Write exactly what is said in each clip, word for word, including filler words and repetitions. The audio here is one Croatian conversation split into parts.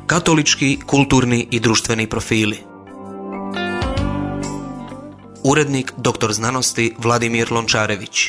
Katolički, kulturni i društveni profili. Urednik doktor znanosti Vladimir Lončarević.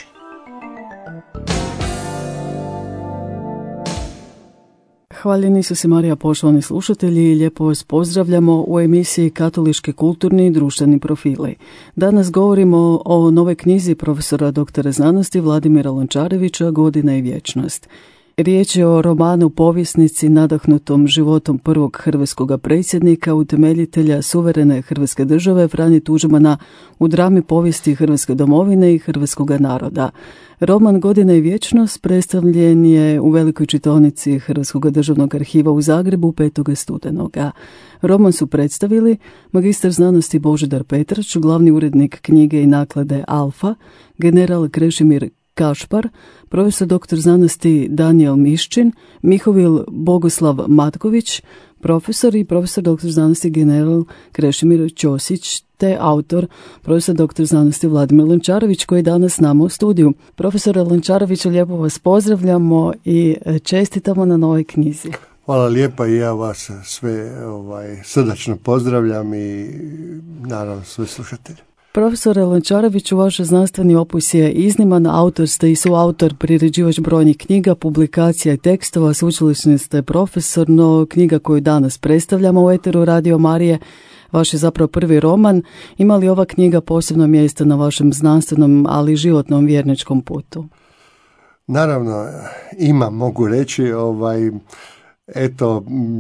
Hvaljeni su se Marija, poštovani slušatelji, i lijepo vas pozdravljamo u emisiji Katolički, kulturni i društveni profili. Danas govorimo o novoj knjizi profesora doktora znanosti Vladimira Lončarevića Godina i vječnost. Riječ je o romanu povjesnici nadahnutom životom prvog hrvatskog predsjednika, utemeljitelja suverene Hrvatske države Franje Tuđmana u drami povijesti Hrvatske domovine i hrvatskog naroda. Roman Godina i vječnost predstavljen je u velikoj čitaonici Hrvatskog državnog arhiva u Zagrebu petog studenoga. Roman su predstavili magistar znanosti Božidar Petrać, glavni urednik knjige i naklade Alfa, general Krešimir Kašpar, profesor doktor znanosti Danijel Miščin, Mihovil Bogoslav Matković, profesor i profesor doktor znanosti general Krešimir Ćosić, te autor profesor doktor znanosti Vladimir Lončarević, koji je danas s nama u studiju. Profesore Lončareviću, lijepo vas pozdravljamo i čestitamo na novoj knjizi. Hvala lijepa, i ja vas sve ovaj, srdačno pozdravljam i naravno sve slušatelje. Profesore Lončareviću, vaš znanstveni opus je izniman, autor ste i suautor, priređivač brojnih knjiga, publikacija i tekstova, sveučilišni ste profesor, no knjiga koju danas predstavljamo u eteru Radio Marije, vaš je zapravo prvi roman. Ima li ova knjiga posebno mjesto na vašem znanstvenom, ali i životnom vjerničkom putu? Naravno, ima, mogu reći, ovaj... Eto,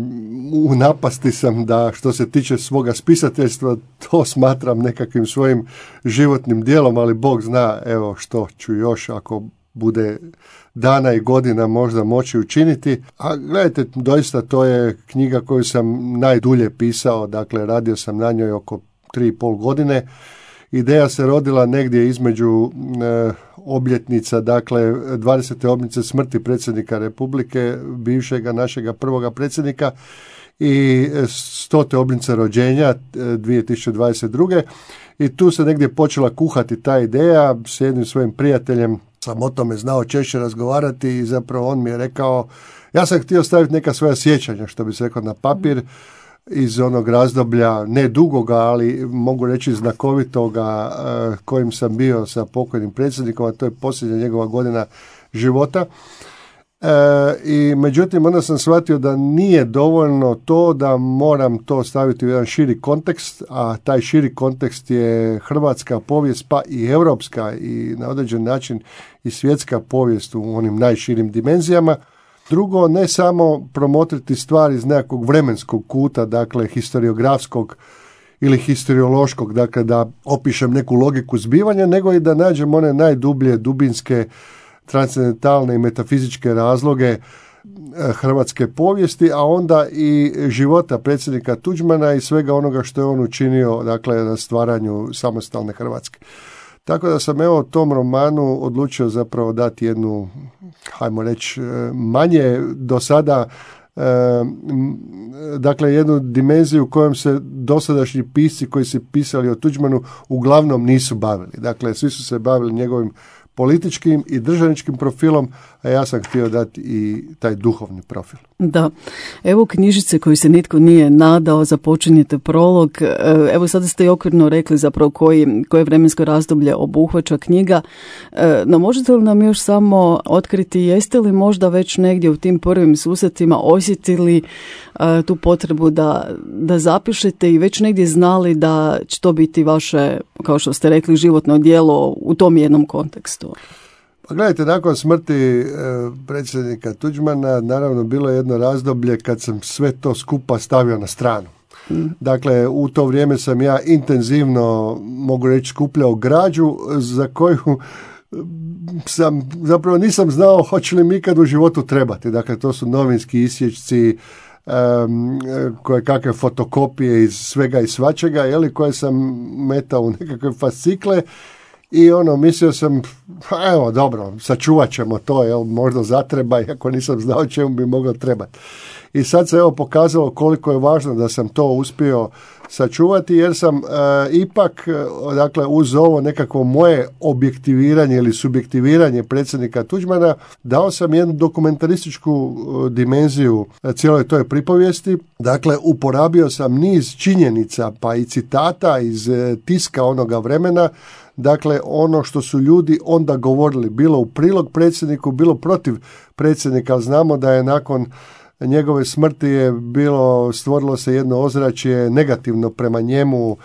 u napasti sam da što se tiče svoga spisateljstva to smatram nekakvim svojim životnim dijelom, ali Bog zna evo što ću još ako bude dana i godina možda moći učiniti. A gledajte, doista to je knjiga koju sam najdulje pisao, dakle radio sam na njoj oko tri i pol godine. Ideja se rodila negdje između e, obljetnica, dakle dvadesete obljetnice smrti predsjednika Republike, bivšega našega prvoga predsjednika, i stote obljetnice rođenja dvije tisuće dvadeset druge. I tu se negdje počela kuhati ta ideja. S jednim svojim prijateljem sam o tome znao češće razgovarati i zapravo on mi je rekao, ja sam htio staviti neka svoja sjećanja, što bi se rekao, na papir, iz onog razdoblja, ne dugoga, ali mogu reći znakovitoga, kojim sam bio sa pokojnim predsjednikom, a to je posljednja njegova godina života. E, I međutim, onda sam shvatio da nije dovoljno to, da moram to staviti u jedan širi kontekst, a taj širi kontekst je hrvatska povijest, pa i europska i na određen način i svjetska povijest u onim najširim dimenzijama. Drugo, ne samo promotriti stvari iz nekakvog vremenskog kuta, dakle historiografskog ili historiološkog, dakle da opišem neku logiku zbivanja, nego i da nađem one najdublje, dubinske, transcendentalne i metafizičke razloge hrvatske povijesti, a onda i života predsjednika Tuđmana i svega onoga što je on učinio, dakle, na stvaranju samostalne Hrvatske. Tako da sam evo tom romanu odlučio zapravo dati jednu, hajmo reći, manje do sada, e, dakle jednu dimenziju u kojom se dosadašnji pisci koji su pisali o Tuđmanu uglavnom nisu bavili. Dakle, svi su se bavili njegovim političkim i državničkim profilom, a ja sam htio dati i taj duhovni profil. Da, evo knjižice koju se nitko nije nadao, započinjete prolog. Evo sada ste i okvirno rekli zapravo koji, koje vremensko razdoblje obuhvaća knjiga. No možete li nam još samo otkriti, jeste li možda već negdje u tim prvim susretima osjetili tu potrebu da, da zapišete i već negdje znali da će to biti vaše, kao što ste rekli, životno djelo u tom jednom kontekstu? Pa gledajte, nakon smrti e, predsjednika Tuđmana, naravno bilo je jedno razdoblje kad sam sve to skupa stavio na stranu. Mm. Dakle, u to vrijeme sam ja intenzivno, mogu reći, skupljao građu za koju sam, zapravo nisam znao hoće li mi ikad u životu trebati. Dakle, to su novinski isječci, um, koje kakve fotokopije iz svega i svačega, jeli, koje sam metao u nekakve fascikle. I ono, mislio sam, pa evo, dobro, sačuvat ćemo to, jel, možda zatreba, iako nisam znao čemu bi moglo trebati. I sad se evo pokazalo koliko je važno da sam to uspio sačuvati, jer sam e, ipak, dakle, uz ovo nekako moje objektiviranje ili subjektiviranje predsjednika Tuđmana, dao sam jednu dokumentarističku dimenziju cijeloj toj pripovijesti. Dakle, uporabio sam niz činjenica, pa i citata iz tiska onoga vremena, dakle, ono što su ljudi onda govorili, bilo u prilog predsjedniku, bilo protiv predsjednika, ali znamo da je nakon njegove smrti je bilo, stvorilo se jedno ozračje negativno prema njemu,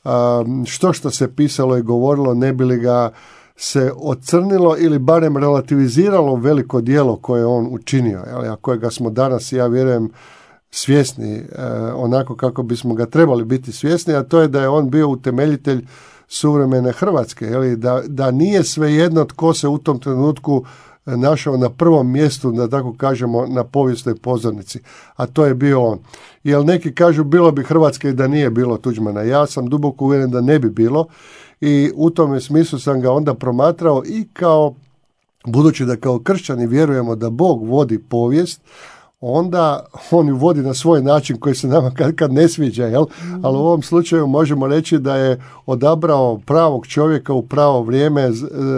što što se pisalo i govorilo, ne bi li ga se ocrnilo ili barem relativiziralo veliko djelo koje je on učinio, a kojega smo danas, ja vjerujem, svjesni onako kako bismo ga trebali biti svjesni, a to je da je on bio utemeljitelj suvremene Hrvatske, jeli, da, da nije svejedno tko se u tom trenutku našao na prvom mjestu, da tako kažemo, na povijesnoj pozornici, a to je bio on. Jer neki kažu bilo bi Hrvatske i da nije bilo Tuđmana. Ja sam duboko uvjeren da ne bi bilo i u tome smislu sam ga onda promatrao i kao, budući da kao kršćani vjerujemo da Bog vodi povijest, onda on ju vodi na svoj način koji se nama kad, kad ne sviđa, jel? Mm. Ali u ovom slučaju možemo reći da je odabrao pravog čovjeka u pravo vrijeme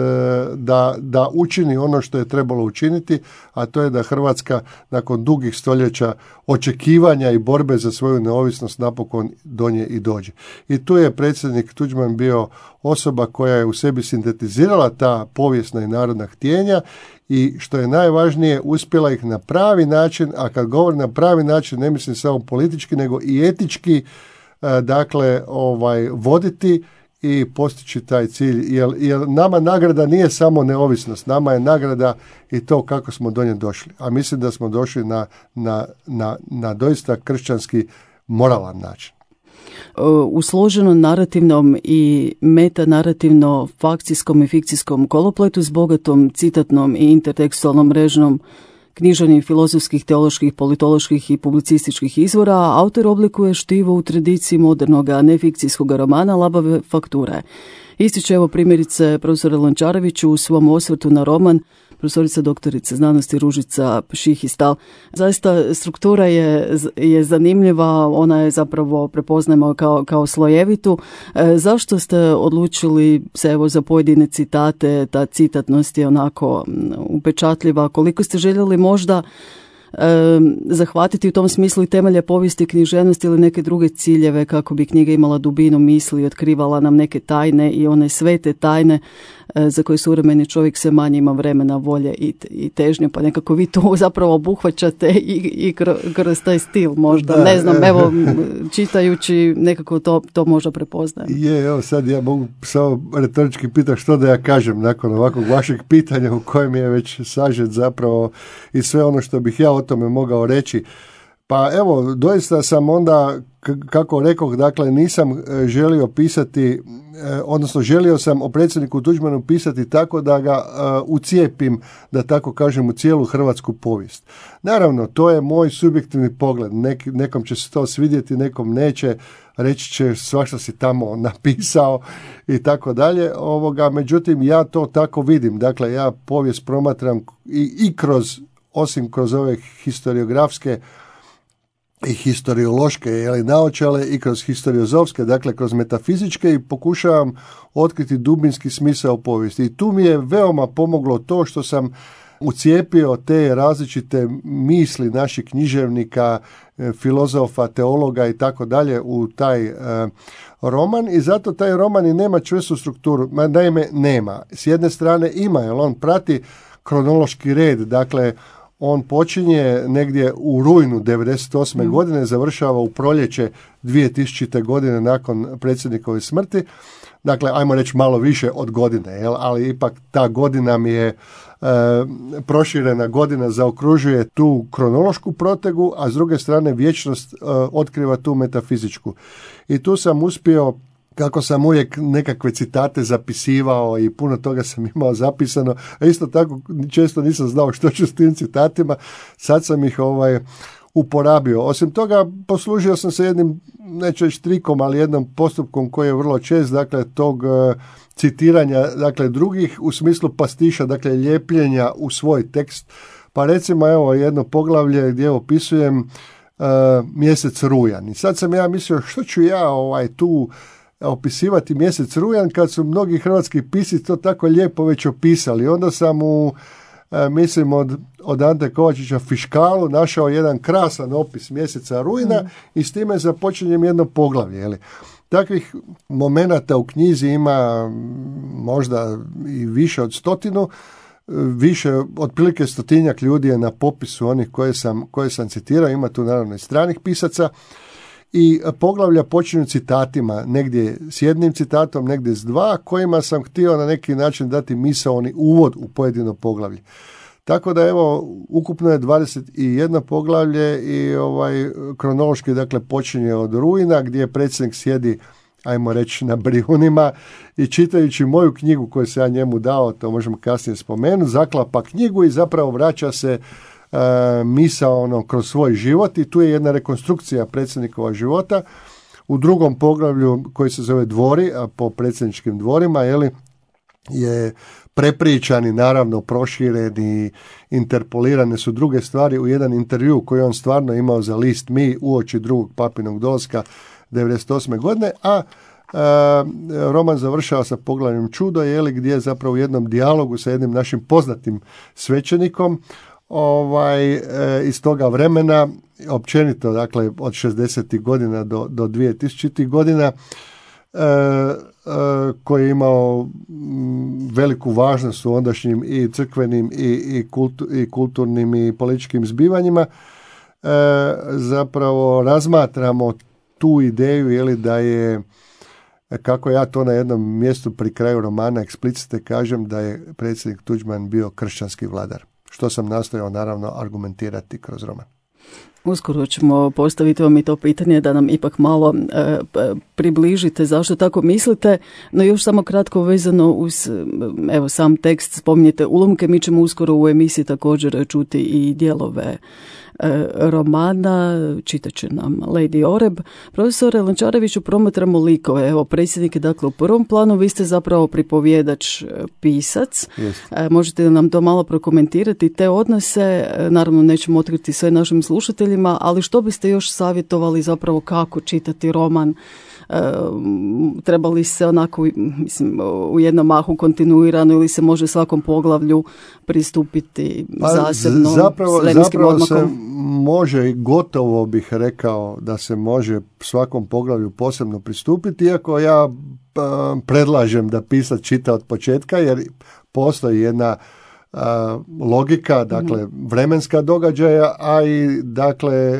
da, da učini ono što je trebalo učiniti, a to je da Hrvatska nakon dugih stoljeća očekivanja i borbe za svoju neovisnost napokon do nje i dođe. I tu je predsjednik Tuđman bio osoba koja je u sebi sintetizirala ta povijesna i narodna htjenja i što je najvažnije, uspjela ih na pravi način, a kad govorim na pravi način ne mislim samo politički nego i etički, dakle ovaj voditi i postići taj cilj, jer, jer nama nagrada nije samo neovisnost, nama je nagrada i to kako smo do nje došli, a mislim da smo došli na, na, na, na doista kršćanski moralan način. U složenom narativnom i metanarativno fakcijskom i fikcijskom kolopletu s bogatom citatnom i intertekstualnom mrežnom književnih, filozofskih, teoloških, politoloških i publicističkih izvora, autor oblikuje štivo u tradiciji modernog, a ne fikcijskog romana labave fakture. Ističe evo primjerice profesor Lončarević u svom osvrtu na roman profesorica doktorica znanosti Ružica Šihistal. Zaista struktura je, je zanimljiva, ona je zapravo prepoznajemo kao, kao slojevitu. E, zašto ste odlučili se evo za pojedine citate, ta citatnost je onako upečatljiva, koliko ste željeli možda e, zahvatiti u tom smislu i temelje povijesti, književnosti ili neke druge ciljeve kako bi knjiga imala dubinu misli i otkrivala nam neke tajne i one svete tajne e, za koje suvremeni čovjek sve manje ima vremena, volje i, i težnje, pa nekako vi to zapravo obuhvaćate i, i kroz, kroz taj stil možda, da, ne znam, evo čitajući nekako to, to možda prepoznajem. Je, evo sad ja mogu samo retorički pitati što da ja kažem nakon ovakvog vašeg pitanja u kojem je već sažet zapravo i sve ono što bih ja o tome mogao reći. Pa evo, doista sam onda, kako rekoh, dakle nisam želio pisati, odnosno želio sam o predsjedniku Tuđmanu pisati tako da ga uh, ucijepim, da tako kažem, u cijelu hrvatsku povijest. Naravno, to je moj subjektivni pogled. Nek, nekom će se to svidjeti, nekom neće, reći će svašta si tamo napisao i tako dalje. Ovoga, međutim, ja to tako vidim. Dakle, ja povijest promatram i, i kroz, osim kroz ove historiografske i historiološke, jeli, naočale i kroz historiozofske, dakle kroz metafizičke, i pokušavam otkriti dubinski smisao povijesti. I tu mi je veoma pomoglo to što sam ucijepio te različite misli naših književnika, filozofa, teologa i tako dalje u taj e, roman, i zato taj roman i nema čvrstu strukturu. Naime, nema. S jedne strane ima, jer on prati kronološki red, dakle on počinje negdje u rujnu devedeset osme. Mm. godine, završava u proljeće dvije tisućite. godine nakon predsjednikove smrti. Dakle, ajmo reći malo više od godine, jel? Ali ipak ta godina mi je e, proširena godina, zaokružuje tu kronološku protegu, a s druge strane vječnost e, otkriva tu metafizičku. I tu sam uspio, kako sam uvijek nekakve citate zapisivao i puno toga sam imao zapisano, a isto tako često nisam znao što ću s tim citatima, sad sam ih ovaj uporabio. Osim toga, poslužio sam se jednim, neću reći trikom, ali jednom postupkom koji je vrlo čest, dakle tog uh, citiranja, dakle drugih u smislu pastiša, dakle ljepljenja u svoj tekst. Pa recimo evo jedno poglavlje gdje opisujem Uh, mjesec rujan. I sad sam ja mislio što ću ja ovaj tu opisivati mjesec rujan kad su mnogi hrvatski pisci to tako lijepo već opisali. Onda sam u mislim od, od Ante Kovačića Fiškalu našao jedan krasan opis mjeseca rujna mm. i s time započinjem jedno poglavlje. Jeli. Takvih momenata u knjizi ima možda i više od stotinu, više, otprilike stotinjak ljudi je na popisu onih koje sam, koje sam citirao, ima tu naravno i stranih pisaca. I poglavlja počinju citatima, negdje s jednim citatom, negdje s dva, kojima sam htio na neki način dati misaoni uvod u pojedino poglavlje. Tako da evo, ukupno je dvadeset jedno poglavlje i ovaj kronološki dakle počinje od rujna gdje predsjednik sjedi, ajmo reći, na Brijunima i čitajući moju knjigu koju sam ja njemu dao, to možemo kasnije spomenuti, zaklapa knjigu i zapravo vraća se Uh, misao ono kroz svoj život i tu je jedna rekonstrukcija predsjednikova života. U drugom poglavlju koji se zove Dvori, a po predsjedničkim dvorima, jeli, je prepričani, naravno prošireni, interpolirane su druge stvari u jedan intervju koji on stvarno imao za list Mi uoči drugog papinog dolaska devedeset osme godine, a Uh, roman završava sa poglavljem Čudo, jeli, gdje je zapravo u jednom dijalogu sa jednim našim poznatim svećenikom ovaj, e, iz toga vremena, općenito, dakle, od šezdesetih godina do, do dvije tisućitih godina, e, e, koji je imao m, veliku važnost u ondašnjim i crkvenim i, i, kultu, i kulturnim i političkim zbivanjima, e, zapravo razmatramo tu ideju, jeli, da je, kako ja to na jednom mjestu pri kraju romana eksplicite kažem, da je predsjednik Tuđman bio kršćanski vladar, što sam nastojao naravno argumentirati kroz roman. Uskoro ćemo postaviti vam i to pitanje da nam ipak malo e, približite zašto tako mislite, no još samo kratko vezano uz evo sam tekst, spominjete ulomke, mi ćemo uskoro u emisiji također čuti i dijelove e, romana, čitat će nam Lady Oreb. Profesore Lončareviću, promatramo likove, evo predsjednik je dakle u prvom planu, vi ste zapravo pripovjedač, pisac, e, možete nam to malo prokomentirati, te odnose, e, naravno nećemo otkriti sve našim slušateljima, ali što biste još savjetovali zapravo kako čitati roman? E, trebali se onako, mislim, u jednom mahu kontinuirano ili se može svakom poglavlju pristupiti pa, zasebno? Zapravo, zapravo se može i gotovo bih rekao da se može svakom poglavlju posebno pristupiti, iako ja pa, predlažem da pisac čita od početka, jer postoji jedna a, logika, dakle vremenska događaja, a i dakle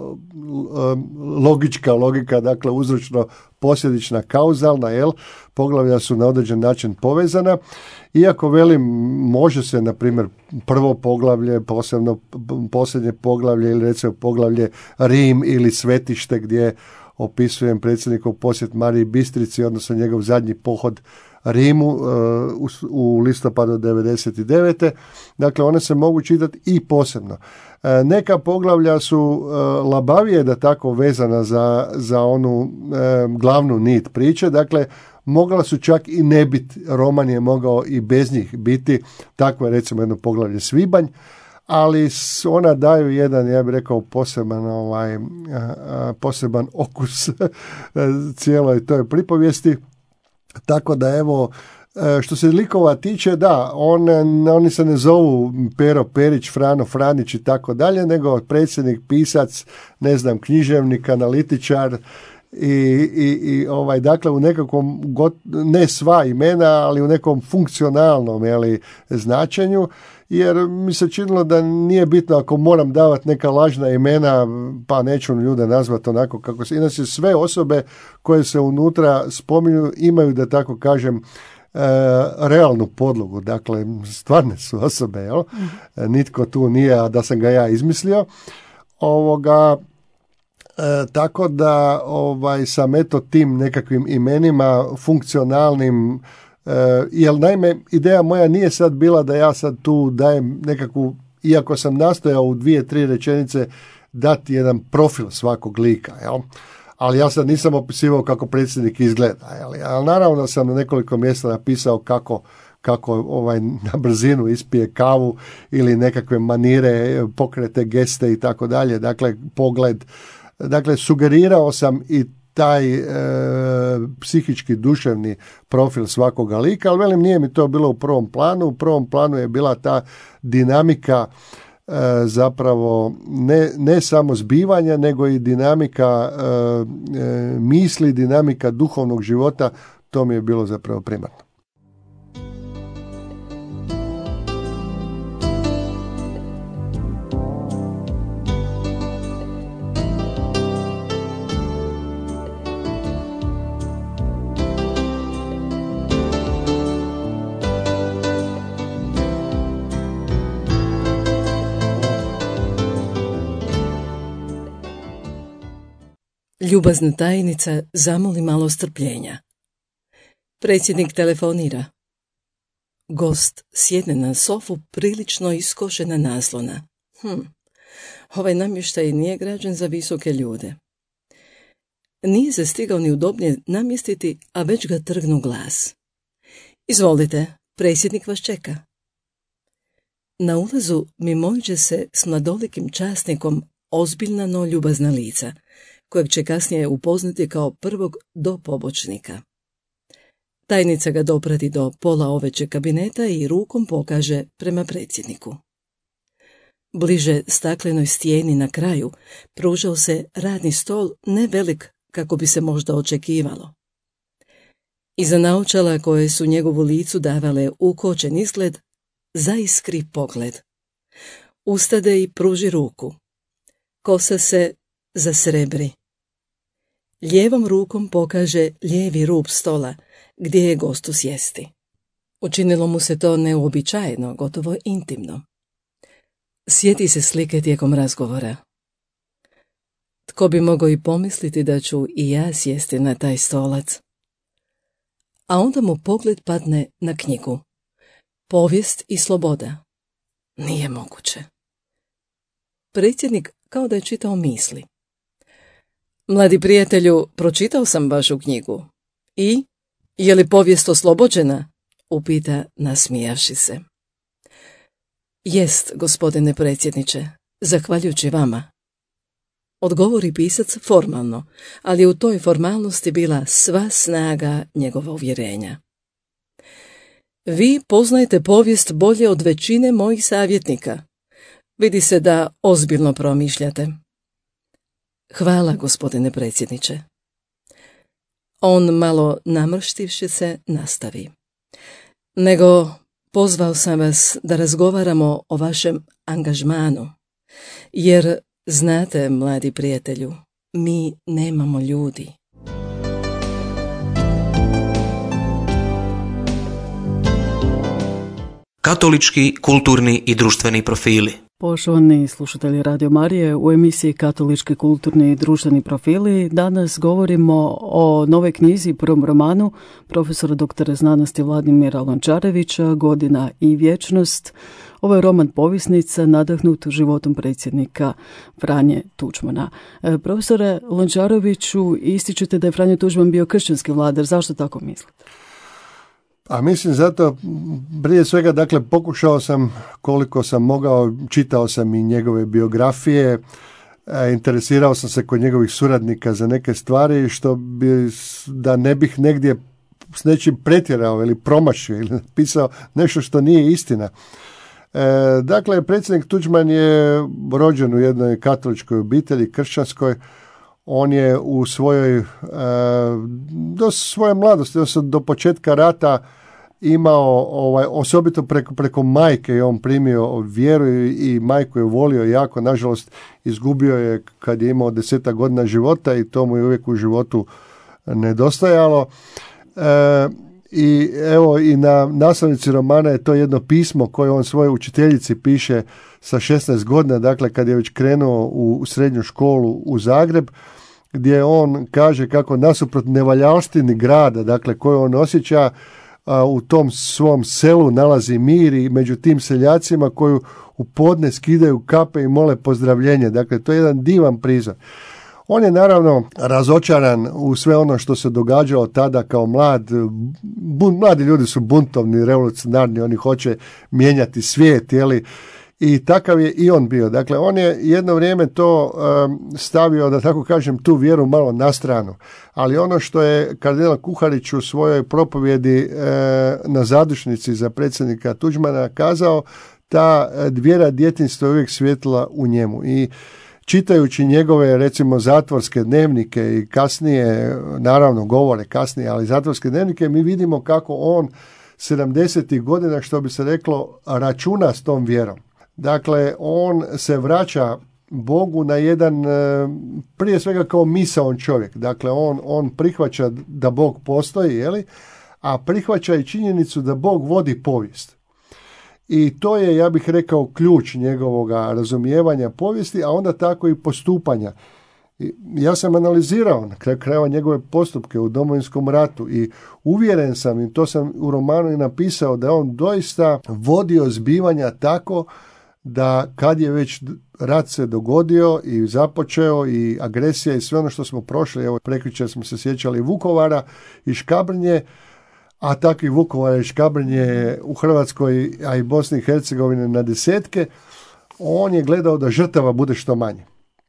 logička logika, dakle uzročno posljedična, kauzalna, jel, poglavlja su na određen način povezana. Iako velim, može se, na primjer, prvo poglavlje, posebno posljednje poglavlje ili recimo poglavlje Rim ili Svetište gdje opisujem predsjednikov posjet Mariji Bistrici, odnosno njegov zadnji pohod Rimu uh, u, u listopadu devedeset devete. Dakle, one se mogu čitati i posebno. Uh, neka poglavlja su uh, labavije, da tako, vezana za, za onu uh, glavnu nit priče. Dakle, mogla su čak i ne biti, roman je mogao i bez njih biti, takvo je recimo jedno poglavlje Svibanj, ali ona daju jedan, ja bih rekao, poseban, ovaj, poseban okus cijeloj toj pripovijesti. Tako da evo, što se likova tiče, da, on, oni se ne zovu Pero Perić, Frano Franić i tako dalje, nego predsjednik, pisac, ne znam, književnik, analitičar, I, i, i ovaj, dakle u nekakvom, ne sva imena, ali u nekom funkcionalnom, jeli, značenju, jer mi se činilo da nije bitno ako moram davati neka lažna imena, pa neću ljude nazvati onako kako se, inače sve osobe koje se unutra spominju imaju, da tako kažem, e, realnu podlogu, dakle stvarne su osobe, jel? Mm. Nitko tu nije, a da sam ga ja izmislio. Ovoga, E, tako da ovaj, sam eto tim nekakvim imenima funkcionalnim, e, jer naime ideja moja nije sad bila da ja sad tu dajem nekakvu, iako sam nastojao u dvije, tri rečenice dati jedan profil svakog lika, jel? Ali ja sad nisam opisivao kako predsjednik izgleda, jel? Ali naravno sam na nekoliko mjesta napisao kako, kako ovaj na brzinu ispije kavu ili nekakve manire, pokrete, geste i tako dalje, dakle pogled. Dakle, sugerirao sam i taj e, psihički, duševni profil svakoga lika, ali velim, nije mi to bilo u prvom planu. U prvom planu je bila ta dinamika e, zapravo ne, ne samo zbivanja, nego i dinamika e, e, misli, dinamika duhovnog života, to mi je bilo zapravo primarno. Ljubazna tajnica zamoli malo strpljenja. Predsjednik telefonira. Gost sjedne na sofu prilično iskošena naslona. Hm, ovaj namještaj nije građen za visoke ljude. Nije se stigao ni udobnije namjestiti, a već ga trgnu glas. Izvolite, predsjednik vas čeka. Na ulazu mimoiđe se s mladolikim časnikom ozbiljna no ljubazna lica, kojeg će kasnije upoznati kao prvog do pobočnika. Tajnica ga doprati do pola ovećeg kabineta i rukom pokaže prema predsjedniku. Bliže staklenoj stijeni na kraju pružao se radni stol, ne velik kako bi se možda očekivalo. Iza naočala koje su njegovu licu davale ukočen izgled, zaiskri pogled. Ustade i pruži ruku. Kosa se zasrebri. Lijevom rukom pokaže lijevi rub stola, gdje je gostu sjesti. Učinilo mu se to neuobičajeno, gotovo intimno. Sjeti se slike tijekom razgovora. Tko bi mogao i pomisliti da ću i ja sjesti na taj stolac? A onda mu pogled padne na knjigu. Povijest i sloboda. Nije moguće. Predsjednik kao da je čitao misli. Mladi prijatelju, pročitao sam vašu knjigu. I? Je li povijest oslobođena? Upita nasmijavši se. Jest, gospodine predsjedniče, zahvaljujući vama. Odgovori pisac formalno, ali u toj formalnosti bila sva snaga njegova uvjerenja. Vi poznajete povijest bolje od većine mojih savjetnika. Vidi se da ozbiljno promišljate. Hvala, gospodine predsjedniče. On, malo namrštivši se, nastavi. Nego pozvao sam vas da razgovaramo o vašem angažmanu, jer znate, mladi prijatelju, mi nemamo ljudi. Katolički, kulturni i društveni profili. Poštovani slušatelji Radio Marije, u emisiji Katolički, kulturni i društveni profili danas govorimo o nove knjizi, prvom romanu profesora doktora znanosti Vladimira Lončarevića, Godina i vječnost. Ovo je roman povjesnica nadahnut životom predsjednika Franje Tuđmana. E, profesore Lončareviću, ističete da je Franjo Tuđman bio kršćanski vladar. Zašto tako mislite? A mislim zato, prije svega, dakle, pokušao sam koliko sam mogao, čitao sam i njegove biografije, e, interesirao sam se kod njegovih suradnika za neke stvari, što bi, da ne bih negdje s nečim pretjerao ili promašio ili napisao nešto što nije istina. E, dakle, predsjednik Tuđman je rođen u jednoj katoličkoj obitelji, kršćanskoj. On je u svojoj, e, do svoje mladosti, do, do početka rata imao, ovaj, osobito preko, preko majke je on primio vjeru i, i majku je volio jako. Nažalost, izgubio je kad je imao desetak godina života i to mu je uvijek u životu nedostajalo. E, I evo, i na naslovnici romana je to jedno pismo koje on svojoj učiteljici piše sa šesnaest godina, dakle kad je već krenuo u srednju školu u Zagreb, gdje on kaže kako nasuprot nevaljalštini grada, dakle koju on osjeća, a, u tom svom selu nalazi mir i među tim seljacima koju u podne skidaju kape i mole pozdravljenje. Dakle, to je jedan divan prizor. On je naravno razočaran u sve ono što se događalo tada kao mlad. Bun, mladi ljudi su buntovni, revolucionarni, oni hoće mijenjati svijet, jeli? I takav je i on bio. Dakle, on je jedno vrijeme to um, stavio, da tako kažem, tu vjeru malo na stranu. Ali ono što je kardinal Kuharić u svojoj propovjedi e, na zadušnici za predsjednika Tuđmana kazao, ta vjera djetinjstva je uvijek svjetla u njemu. I čitajući njegove, recimo, zatvorske dnevnike i kasnije, naravno govore kasnije, ali zatvorske dnevnike, mi vidimo kako on sedamdesetih godina, što bi se reklo, računa s tom vjerom. Dakle, on se vraća Bogu na jedan, prije svega kao misaon čovjek. Dakle, on, on prihvaća da Bog postoji, jeli? A prihvaća i činjenicu da Bog vodi povijest. I to je, ja bih rekao, ključ njegovog razumijevanja povijesti, a onda tako i postupanja. I ja sam analizirao na kraju krajeva njegove postupke u Domovinskom ratu i uvjeren sam, i to sam u romanu i napisao, da je on doista vodio zbivanja tako da kad je već rat se dogodio i započeo i agresija i sve ono što smo prošli, evo prekjučer smo se sjećali Vukovara i Škabrnje, a takvi Vukovar i Škabrnje u Hrvatskoj, a i Bosni i Hercegovini na desetke, on je gledao da žrtava bude što manje.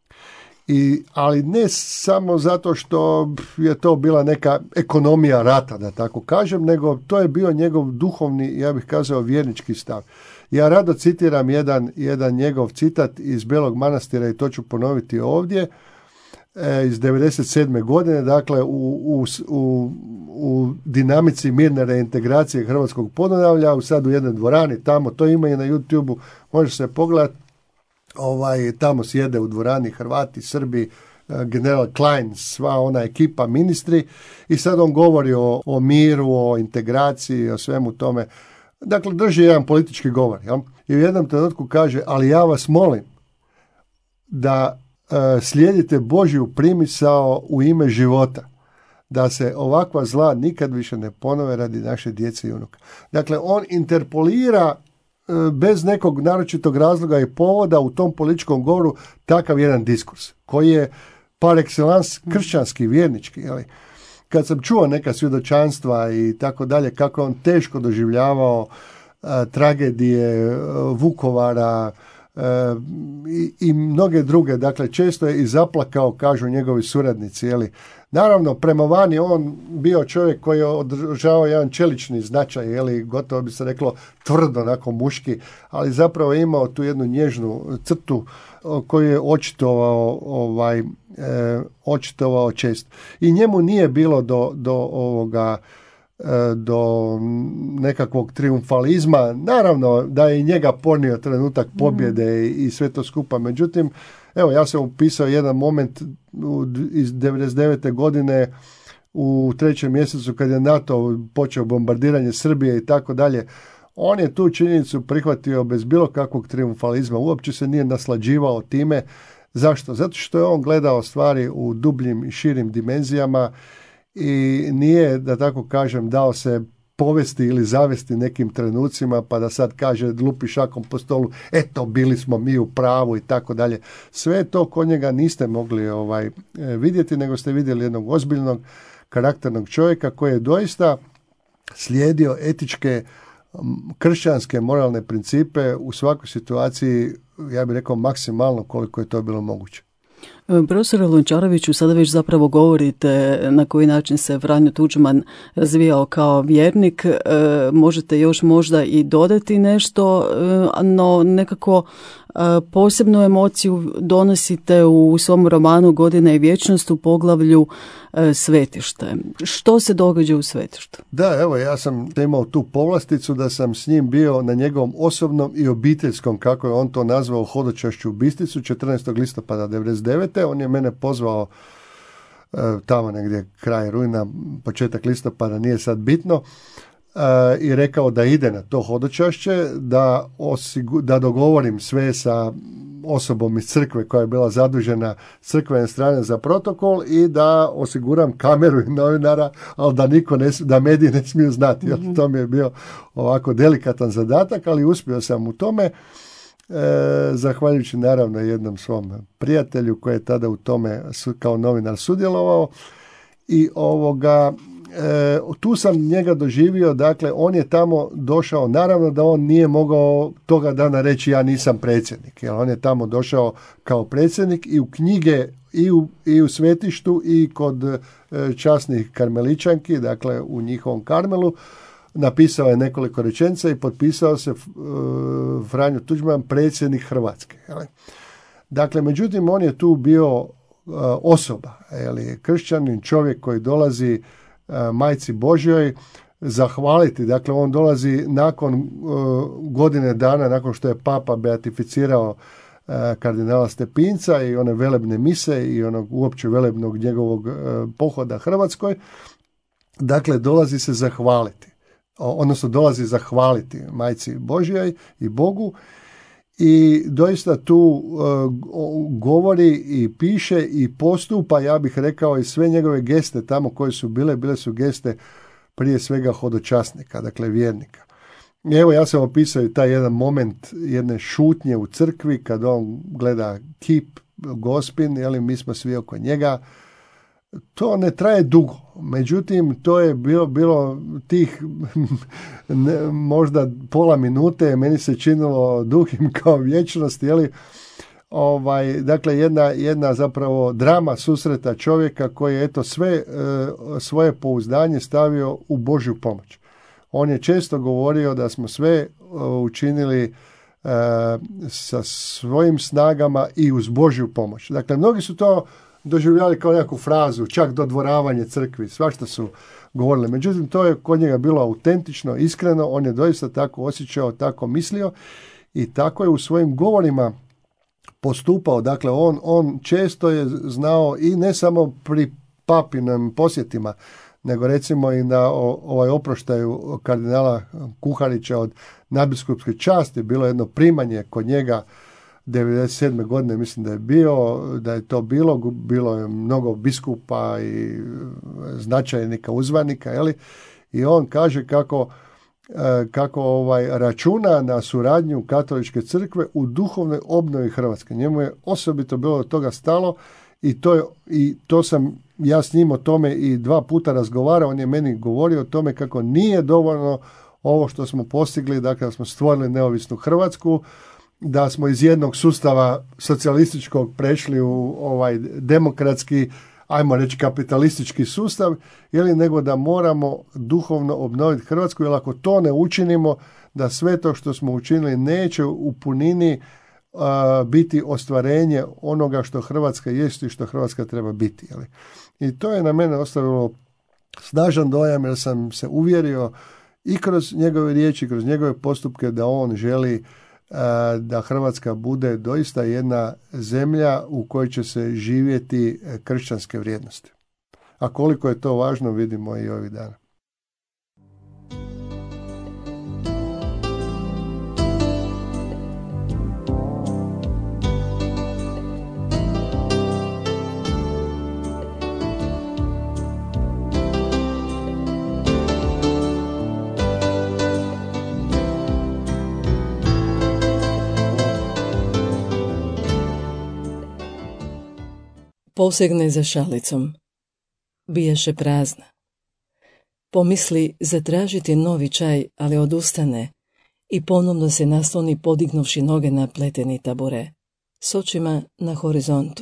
I, ali ne samo zato što je to bila neka ekonomija rata, da tako kažem, nego to je bio njegov duhovni, ja bih kazao, vjernički stav. Ja rado citiram jedan, jedan njegov citat iz Belog Manastira, i to ću ponoviti ovdje, e, iz devedeset sedme godine, dakle u, u, u, u dinamici mirne reintegracije Hrvatskog Podunavlja, sad u jednoj dvorani, tamo, to ima i na YouTubeu, može se pogledati. Ovaj, tamo sjede u dvorani Hrvati, Srbi, general Klein, sva ona ekipa, ministri, i sad on govori o, o miru, o integraciji, o svemu tome. Dakle, drži jedan politički govor. Jel? I u jednom trenutku kaže, ali ja vas molim da e, slijedite Božju primisao u ime života, da se ovakva zla nikad više ne ponove radi naše djece i unuka. Dakle, on interpolira bez nekog naročitog razloga i povoda u tom političkom govoru takav jedan diskurs, koji je par excellence kršćanski, vjernički. Jeli? Kad sam čuo neka svjedočanstva i tako dalje, kako on teško doživljavao a, tragedije a, Vukovara a, i, i mnoge druge, dakle često je i zaplakao, kažu njegovi suradnici. Jeli? Naravno, prema vani on bio čovjek koji je održavao jedan čelični značaj, jeli, gotovo bi se reklo tvrdo, onako muški, ali zapravo je imao tu jednu nježnu crtu koju je očitovao, ovaj, e, očitovao često. I njemu nije bilo do, do ovoga do nekakvog triumfalizma. Naravno da je i njega ponio trenutak pobjede mm. i sve to skupa. Međutim, evo, ja sam upisao jedan moment iz devedeset devete godine u trećem mjesecu kad je NATO počeo bombardiranje Srbije i tako dalje. On je tu činjenicu prihvatio bez bilo kakvog triumfalizma. Uopće se nije naslađivao time. Zašto? Zato što je on gledao stvari u dubljim i širim dimenzijama i nije, da tako kažem, dao se povesti ili zavesti nekim trenucima pa da sad kaže, lupi šakom po stolu, eto, bili smo mi u pravu i tako dalje. Sve to kod njega niste mogli ovaj vidjeti, nego ste vidjeli jednog ozbiljnog karakternog čovjeka koji je doista slijedio etičke, kršćanske, moralne principe u svakoj situaciji, ja bih rekao maksimalno koliko je to bilo moguće. Profesore Lončareviću, sada već zapravo govorite na koji način se Franjo Tuđman razvijao kao vjernik. E, možete još možda i dodati nešto, e, no nekako e, posebnu emociju donosite u svom romanu Godina i vječnost u poglavlju e, Svetište. Što se događa u Svetištu? Da, evo, ja sam imao tu povlasticu da sam s njim bio na njegovom osobnom i obiteljskom, kako je on to nazvao, hodočašću u Bistricu, četrnaestog listopada devedeset devete. On je mene pozvao e, tamo negdje kraj rujna, početak listopada, nije sad bitno, e, i rekao da ide na to hodočašće, da, osigu, da dogovorim sve sa osobom iz crkve koja je bila zadužena s crkvene strane za protokol i da osiguram kameru i novinara, ali da niko ne, da mediji ne smiju znati. Jer to mi je bio ovako delikatan zadatak, ali uspio sam u tome. zahvaljujući naravno jednom svom prijatelju koji je tada u tome kao novinar sudjelovao. I ovoga, e, tu sam njega doživio, dakle on je tamo došao, naravno da on nije mogao toga dana reći ja nisam predsjednik, jer on je tamo došao kao predsjednik i u knjige i u, i u svetištu i kod e, časnih karmeličanki, dakle u njihovom Karmelu, napisao je nekoliko rečenica i potpisao se e, Franjo Tuđman, predsjednik Hrvatske. Jel? Dakle, međutim, on je tu bio osoba, jeli, kršćanin, čovjek koji dolazi uh, Majci Božjoj zahvaliti. Dakle, on dolazi nakon uh, godine dana, nakon što je Papa beatificirao uh, kardinala Stepinca i one velebne mise i onog uopće velebnog njegovog uh, pohoda Hrvatskoj. Dakle, dolazi se zahvaliti. O, odnosno, dolazi zahvaliti Majci Božjoj i Bogu. I doista tu uh, govori i piše i postupa, ja bih rekao, i sve njegove geste tamo koje su bile, bile su geste prije svega hodočasnika, dakle vjernika. I evo, ja sam opisao i taj jedan moment jedne šutnje u crkvi kad on gleda kip Gospin, jeli, mi smo svi oko njega. To ne traje dugo, međutim to je bilo, bilo tih ne, možda pola minute, meni se činilo dugim kao vječnost, jeli, ovaj, dakle jedna, jedna zapravo drama susreta čovjeka koji je eto sve e, svoje pouzdanje stavio u Božju pomoć. On je često govorio da smo sve e, učinili e, sa svojim snagama i uz Božju pomoć. Dakle, mnogi su to doživljali kao neku frazu, čak dodvoravanje crkvi, svašta su govorili. Međutim, to je kod njega bilo autentično, iskreno, on je doista tako osjećao, tako mislio i tako je u svojim govorima postupao. Dakle, on, on često je znao i ne samo pri papinim posjetima, nego recimo i na o, ovaj oproštaju kardinala Kuharića od nadbiskupske časti, bilo jedno primanje kod njega devedeset sedme godine, mislim da je bio, da je to bilo, bilo je mnogo biskupa i značajnika, uzvanika, jeli? I on kaže kako, kako ovaj računa na suradnju Katoličke crkve u duhovnoj obnovi Hrvatske. Njemu je osobito bilo od toga stalo i to, je, i to sam ja s njim o tome i dva puta razgovarao. On je meni govorio o tome kako nije dovoljno ovo što smo postigli, dakle da smo stvorili neovisnu Hrvatsku, da smo iz jednog sustava socijalističkog prešli u ovaj demokratski, ajmo reći kapitalistički sustav, ili nego da moramo duhovno obnoviti Hrvatsku, jer ako to ne učinimo, da sve to što smo učinili neće u punini uh, biti ostvarenje onoga što Hrvatska jest i što Hrvatska treba biti. Jeli? I to je na mene ostavilo snažan dojam, jer sam se uvjerio i kroz njegove riječi, kroz njegove postupke da on želi da Hrvatska bude doista jedna zemlja u kojoj će se živjeti kršćanske vrijednosti. A koliko je to važno vidimo i ovih dana. Posegne za šalicom. Bijaše prazna. Pomisli zatražiti novi čaj, ali odustane i ponovno se nasloni podignovši noge na pleteni tabure, s očima na horizontu.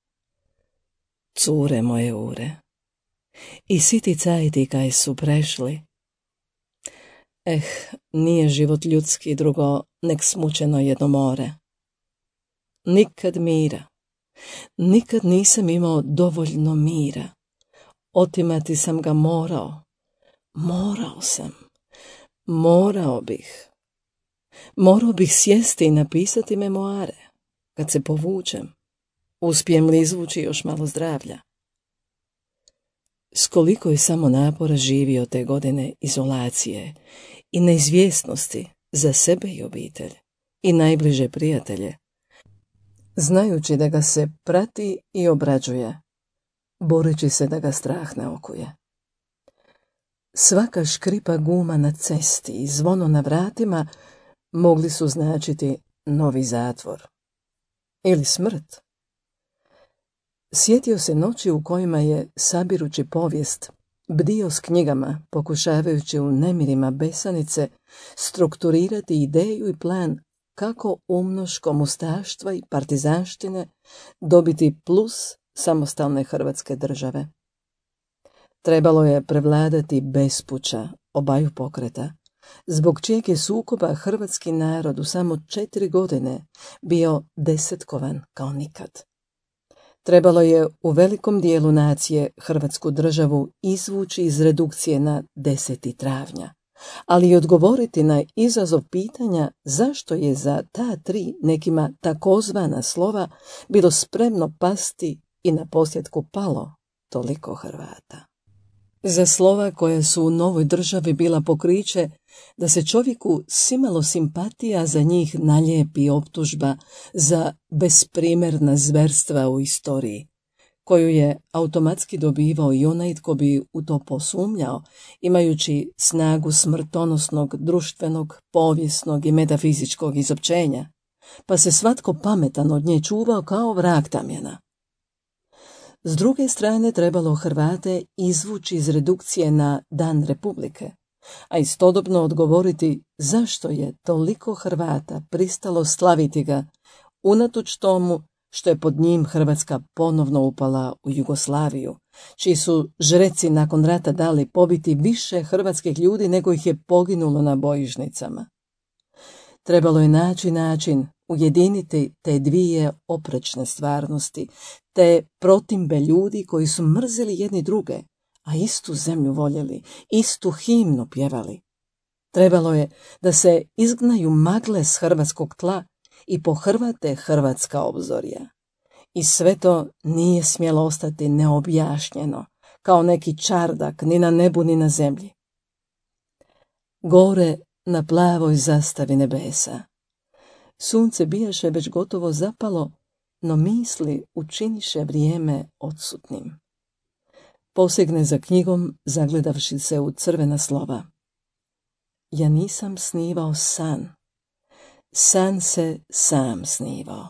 Cure moje ure. I siti cajti kaj su prešli. Eh, nije život ljudski drugo nek smučeno jedno more. Nikad mira. Nikad nisam imao dovoljno mira. Otimati sam ga morao. Morao sam. Morao bih. Morao bih sjesti i napisati memoare. Kad se povučem, uspijem li izvući još malo zdravlja. S koliko je samo napora živio te godine izolacije i neizvjesnosti za sebe i obitelj i najbliže prijatelje, znajući da ga se prati i obrađuje, boreći se da ga strah ne okuje. Svaka škripa guma na cesti i zvono na vratima mogli su značiti novi zatvor ili smrt. Sjetio se noći u kojima je, sabirući povijest, bdio s knjigama, pokušavajući u nemirima besanice strukturirati ideju i plan kako umnoškom ustaštva i partizanštine dobiti plus samostalne Hrvatske države. Trebalo je prevladati bespuća obaju pokreta, zbog čijeg je sukoba hrvatski narod u samo četiri godine bio desetkovan kao nikad. Trebalo je u velikom dijelu nacije Hrvatsku državu izvući iz redukcije na deseti travnja, ali i odgovoriti na izazov pitanja zašto je za ta tri nekima takozvana slova bilo spremno pasti i na posljedku palo toliko Hrvata. Za slova koja su u novoj državi bila pokriće da se čovjeku simalo simpatija za njih nalijepi optužba za besprimjerna zverstva u istoriji, koju je automatski dobivao i onaj tko bi u to posumnjao, imajući snagu smrtonosnog, društvenog, povijesnog i metafizičkog izopćenja, pa se svatko pametan od nje čuvao kao vrag tamjana. S druge strane trebalo Hrvate izvući iz redukcije na Dan Republike, a istodobno odgovoriti zašto je toliko Hrvata pristalo slaviti ga, unatoč tomu što je pod njim Hrvatska ponovno upala u Jugoslaviju, čiji su žreci nakon rata dali pobiti više hrvatskih ljudi nego ih je poginulo na bojišnicama. Trebalo je naći način ujediniti te dvije oprečne stvarnosti, te protimbe ljudi koji su mrzili jedni druge, a istu zemlju voljeli, istu himnu pjevali. Trebalo je da se izgnaju magle s hrvatskog tla i pohrvate hrvatska obzorja. I sve to nije smjelo ostati neobjašnjeno, kao neki čardak ni na nebu ni na zemlji. Gore na plavoj zastavi nebesa. Sunce bijaše već gotovo zapalo, no misli učiniše vrijeme odsutnim. Posegne za knjigom, zagledavši se u crvena slova. Ja nisam snivao san. San se sam snivao.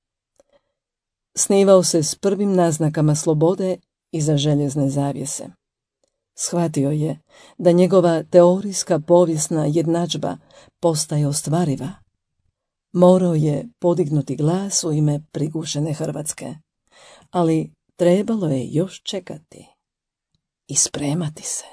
Snivao se s prvim naznakama slobode iza željezne zavjese. Shvatio je da njegova teorijska povijesna jednadžba postaje ostvariva. Morao je podignuti glas u ime prigušene Hrvatske, ali trebalo je još čekati i spremati se.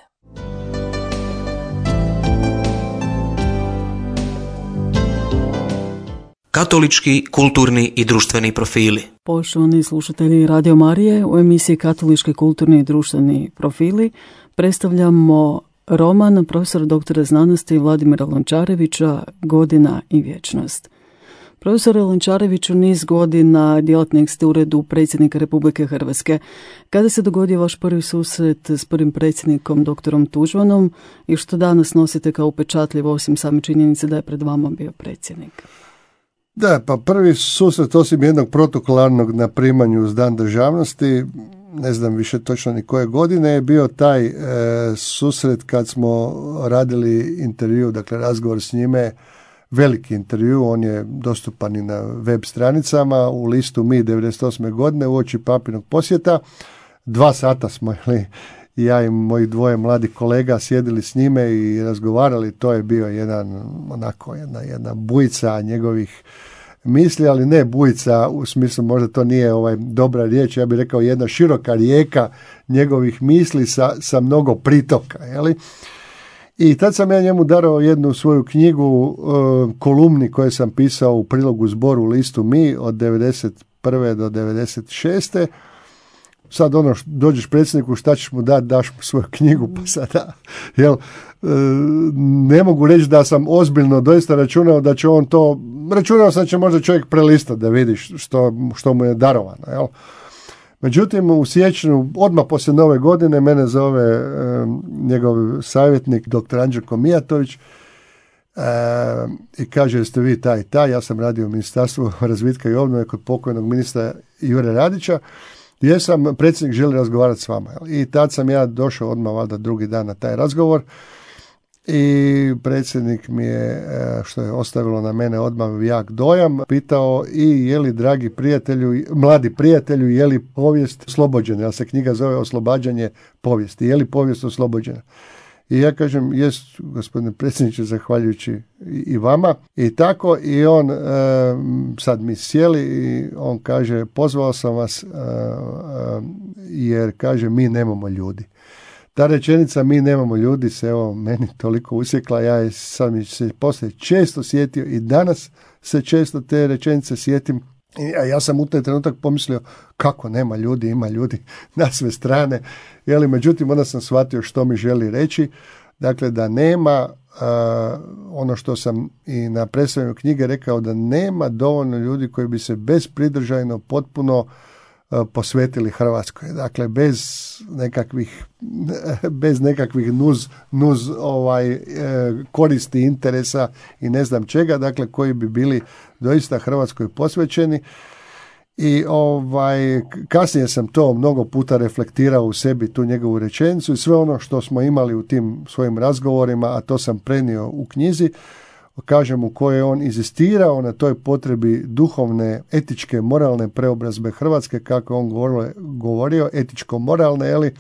Katolički, kulturni i društveni profili. Poštovani slušatelji Radio Marije, u emisiji Katolički, kulturni i društveni profili predstavljamo roman profesora doktora znanosti Vladimira Lončarevića Godina i vječnost. Profesore Lončareviću, niz godina djelatnik ste u uredu predsjednika Republike Hrvatske. Kada se dogodio vaš prvi susret s prvim predsjednikom doktorom Tuđmanom i što danas nosite kao upečatljivo osim same činjenice da je pred vama bio predsjednik? Da, pa prvi susret osim jednog protokolarnog na primanju uz Dan državnosti, ne znam više točno ni koje godine, je bio taj e, susret kad smo radili intervju, dakle razgovor s njime, veliki intervju, on je dostupan i na web stranicama, u listu Mi devedeset osme godine uoči papinog posjeta. Dva sata smo, ili, ja i moji dvoje mladi kolega sjedili s njime i razgovarali. To je bio jedan, onako, jedna, jedna bujica njegovih misli, ali ne bujica u smislu, možda to nije ovaj dobra riječ, ja bih rekao jedna široka rijeka njegovih misli sa, sa mnogo pritoka, jeli? I tad sam ja njemu darao jednu svoju knjigu, e, kolumni koje sam pisao u prilogu zboru listu Mi od devedeset prve do devedeset šeste. Sad ono, dođeš predsjedniku, šta ćeš mu dati, daš mu svoju knjigu, pa sada, jel, e, ne mogu reći da sam ozbiljno doista računao da će on to, računao sam da će možda čovjek prelistati da vidi što, što mu je darovano, jel. Međutim, u siječnju, odmah poslije nove godine, mene zove e, njegov savjetnik, doktor Anđelko Mijatović, e, i kaže, jeste vi taj i taj, ja sam radio u Ministarstvu razvitka i obnove kod pokojnog ministra Jure Radića, gdje sam, predsjednik želi razgovarati s vama. I tad sam ja došao odmah, valjda drugi dan na taj razgovor i predsjednik mi je, što je ostavilo na mene odmah jak dojam, pitao i je li, dragi prijatelju, mladi prijatelju, je li povijest oslobođena, jer se knjiga zove Oslobađanje povijesti, je li povijest oslobođena? I ja kažem, jest, gospodine predsjedniče, zahvaljujući i vama. I tako, i on, e, sad mi sjeli i on kaže, pozvao sam vas e, e, jer, kaže, mi nemamo ljudi. Ta rečenica, mi nemamo ljudi, se evo meni toliko usjekla, ja sam se poslije često sjetio i danas se često te rečenice sjetim. A ja sam u taj trenutak pomislio, kako nema ljudi, ima ljudi na sve strane. Jeli, međutim, onda sam shvatio što mi želi reći. Dakle, da nema, uh, ono što sam i na predstavljanju knjige rekao, da nema dovoljno ljudi koji bi se bezpridržajno potpuno uh, posvetili Hrvatskoj. Dakle, bez nekakvih, bez nekakvih nuz, nuz ovaj, uh, koristi, interesa i ne znam čega, dakle, koji bi bili doista Hrvatskoj posvećeni. I ovaj, kasnije sam to mnogo puta reflektirao u sebi, tu njegovu rečenicu i sve ono što smo imali u tim svojim razgovorima, a to sam prenio u knjizi, kažem, u kojoj je on inzistirao na toj potrebi duhovne, etičke, moralne preobrazbe Hrvatske, kako on govorio, govorio etičko-moralne, jeli?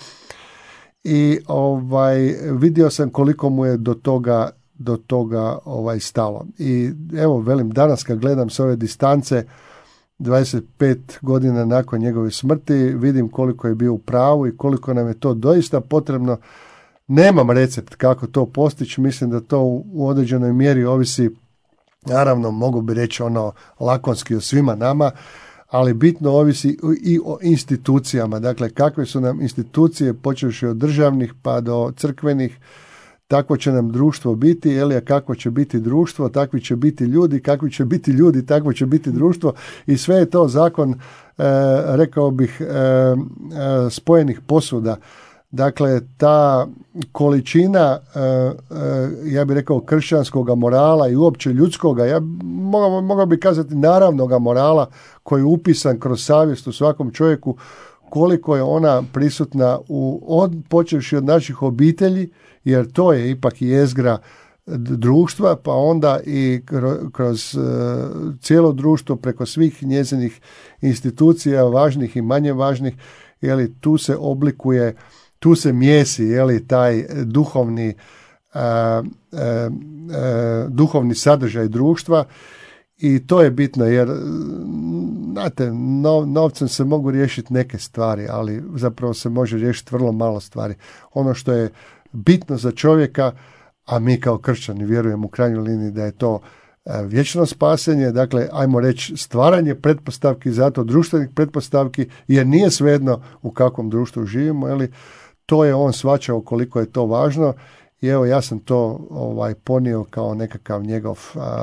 I ovaj, vidio sam koliko mu je do toga, do toga ovaj, stalo. I evo, velim, danas kad gledam s ove distance, dvadeset pet godina nakon njegove smrti, vidim koliko je bio u pravu i koliko nam je to doista potrebno. Nemam recept kako to postići, mislim da to u određenoj mjeri ovisi, naravno mogu bi reći ono lakonski o svima nama, ali bitno ovisi i o institucijama. Dakle, kakve su nam institucije, počevši od državnih pa do crkvenih, takvo će nam društvo biti, jel, a kako će biti društvo, takvi će biti ljudi, kakvi će biti ljudi, takvo će biti društvo i sve je to zakon, e, rekao bih, e, e, spojenih posuda. Dakle, ta količina, e, e, ja bih rekao, kršćanskog morala i uopće ljudskoga, ja mogao, mogao bih kazati naravnoga morala koji je upisan kroz savjest u svakom čovjeku, koliko je ona prisutna u, od, počevši od naših obitelji, jer to je ipak jezgra društva, pa onda i kroz uh, cijelo društvo preko svih njezinih institucija, važnih i manje važnih, jeli, tu se oblikuje, tu se mijesi, jeli, taj duhovni, uh, uh, uh, duhovni sadržaj društva. I to je bitno, jer, znate, nov, novcem se mogu riješiti neke stvari, ali zapravo se može riješiti vrlo malo stvari. Ono što je bitno za čovjeka, a mi kao kršćani vjerujemo u krajnjoj liniji da je to vječno spasenje, dakle, ajmo reći, stvaranje pretpostavki, zato društvenih pretpostavki, jer nije svejedno u kakvom društvu živimo, ali to je on shvaćao koliko je to važno i evo ja sam to ovaj ponio kao nekakav njegov a,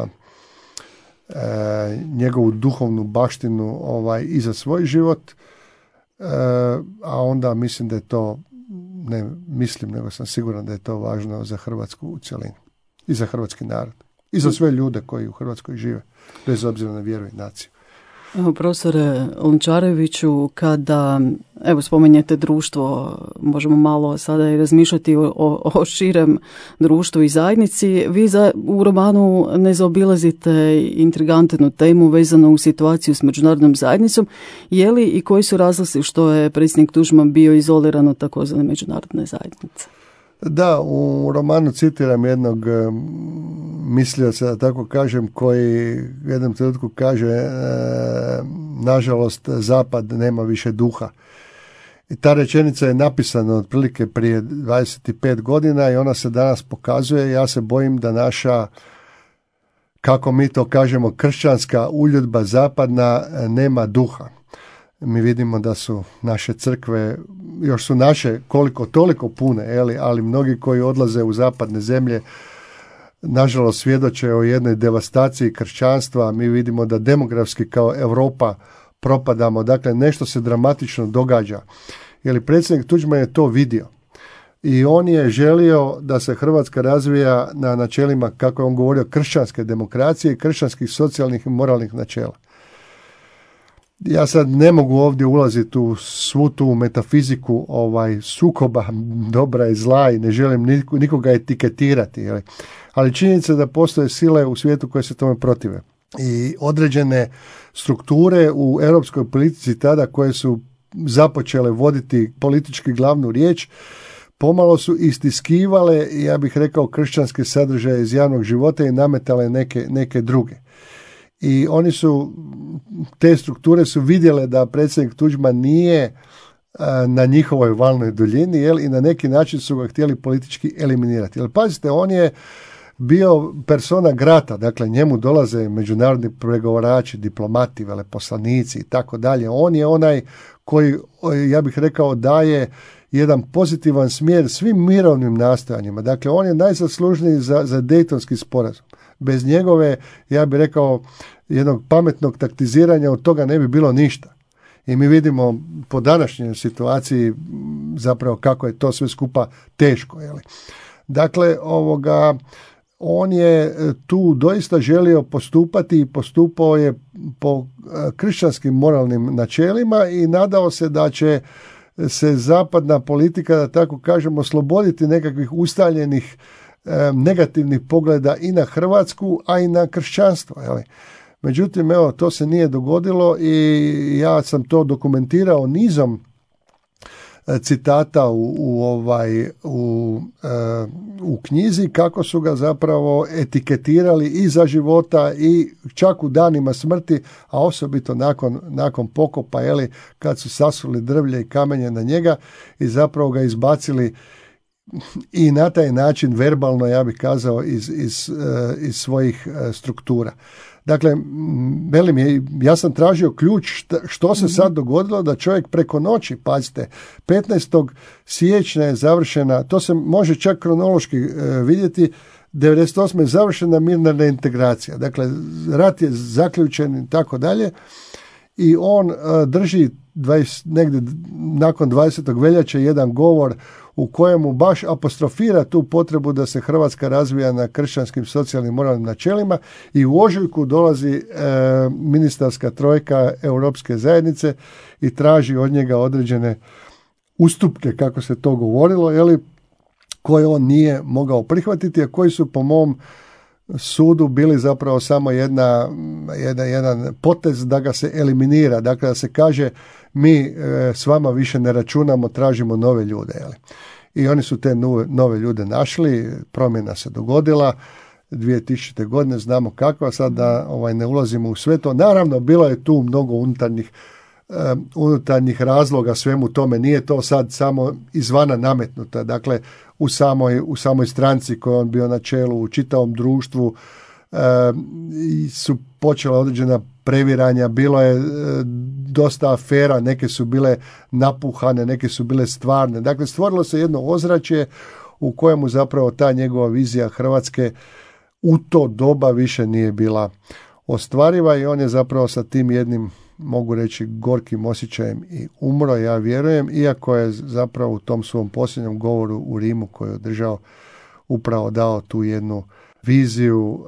a, njegovu duhovnu baštinu ovaj i za svoj život, a, a onda mislim da je to, ne mislim, nego sam siguran da je to važno za Hrvatsku u cjelini i za hrvatski narod i za sve ljude koji u Hrvatskoj žive, bez obzira na vjeru i naciju. Evo, profesore Lončareviću, kada evo spomenjete društvo, možemo malo sada i razmišljati o, o, o širem društvu i zajednici. Vi za, u romanu ne zaobilazite intrigantnu temu vezanu u situaciju s međunarodnom zajednicom. Je li i koji su razlozi što je predsjednik Tuđman bio izoliran od takozvane međunarodne zajednice? Da, u romanu citiram jednog mislioca, da tako kažem, koji u jednom trenutku kaže e, nažalost Zapad nema više duha. I ta rečenica je napisana otprilike prije dvadeset pet godina i ona se danas pokazuje. Ja se bojim da naša, kako mi to kažemo, kršćanska uljudba zapadna nema duha. Mi vidimo da su naše crkve, još su naše koliko toliko pune, jeli, ali mnogi koji odlaze u zapadne zemlje nažalost svjedoče o jednoj devastaciji kršćanstva. Mi vidimo da demografski kao Europa propadamo, dakle nešto se dramatično događa. Jer predsjednik Tuđman je to vidio i on je želio da se Hrvatska razvija na načelima, kako je on govorio, kršćanske demokracije i kršćanskih socijalnih i moralnih načela. Ja sad ne mogu ovdje ulaziti u svu tu metafiziku ovaj, sukoba dobra i zla i ne želim nikoga etiketirati, jel? Ali činjenica je da postoje sile u svijetu koje se tome protive. I određene strukture u europskoj politici tada koje su započele voditi politički glavnu riječ, pomalo su istiskivale, ja bih rekao, kršćanske sadržaje iz javnog života i nametale neke, neke druge. I oni su, te strukture su vidjele da predsjednik Tuđman nije a, na njihovoj valnoj duljini, jel, i na neki način su ga htjeli politički eliminirati. Jer pazite, on je bio persona grata, dakle njemu dolaze međunarodni pregovarači, diplomati, veleposlanici i tako dalje. On je onaj koji, ja bih rekao, daje jedan pozitivan smjer svim mirovnim nastojanjima. Dakle, on je najzaslužniji za, za Dejtonski sporazum. Bez njegove, ja bih rekao, jednog pametnog taktiziranja od toga ne bi bilo ništa. I mi vidimo po današnjoj situaciji zapravo kako je to sve skupa teško. Jeli? Dakle, ovoga, on je tu doista želio postupati i postupao je po kršćanskim moralnim načelima i nadao se da će se zapadna politika, da tako kažemo, osloboditi nekakvih ustaljenih e, negativnih pogleda i na Hrvatsku, a i na kršćanstvo. Jeli? Međutim, evo, to se nije dogodilo i ja sam to dokumentirao nizom citata u, u, ovaj, u, e, u knjizi, kako su ga zapravo etiketirali i za života i čak u danima smrti, a osobito nakon, nakon pokopa, jeli, kad su sasuli drvlje i kamenje na njega i zapravo ga izbacili i na taj način verbalno, ja bih kazao, iz, iz, iz svojih struktura. Dakle, velim je, ja sam tražio ključ što se sad dogodilo da čovjek preko noći, pazite, petnaestog siječnja je završena, to se može čak kronološki vidjeti, devedeset osme je završena mirna reintegracija. Dakle, rat je zaključen i tako dalje i on drži dvadeset, negdje nakon dvadesetog veljače jedan govor u kojemu baš apostrofira tu potrebu da se Hrvatska razvija na kršćanskim socijalnim moralnim načelima i u ožujku dolazi e, ministarska trojka Europske zajednice i traži od njega određene ustupke, kako se to govorilo, jeli, koje on nije mogao prihvatiti, a koji su po mom sudu bili zapravo samo jedna, jedna, jedan potez da ga se eliminira, dakle da se kaže mi e, s vama više ne računamo, tražimo nove ljude. Jeli. I oni su te nove, nove ljude našli, promjena se dogodila dvije tisućite. godine, znamo kakva, sad da ovaj, ne ulazimo u sve to. Naravno, bilo je tu mnogo unutarnjih, e, unutarnjih razloga svemu tome, nije to sad samo izvana nametnuto, dakle u samoj, u samoj stranci kojoj on bio na čelu, u čitavom društvu e, su počela određena previranja, bilo je e, dosta afera, neke su bile napuhane, neke su bile stvarne. Dakle, stvorilo se jedno ozračje u kojemu zapravo ta njegova vizija Hrvatske u to doba više nije bila ostvariva i on je zapravo sa tim jednim, mogu reći, gorkim osjećajem i umro, ja vjerujem, iako je zapravo u tom svom posljednjem govoru u Rimu koji je održao upravo dao tu jednu viziju, uh,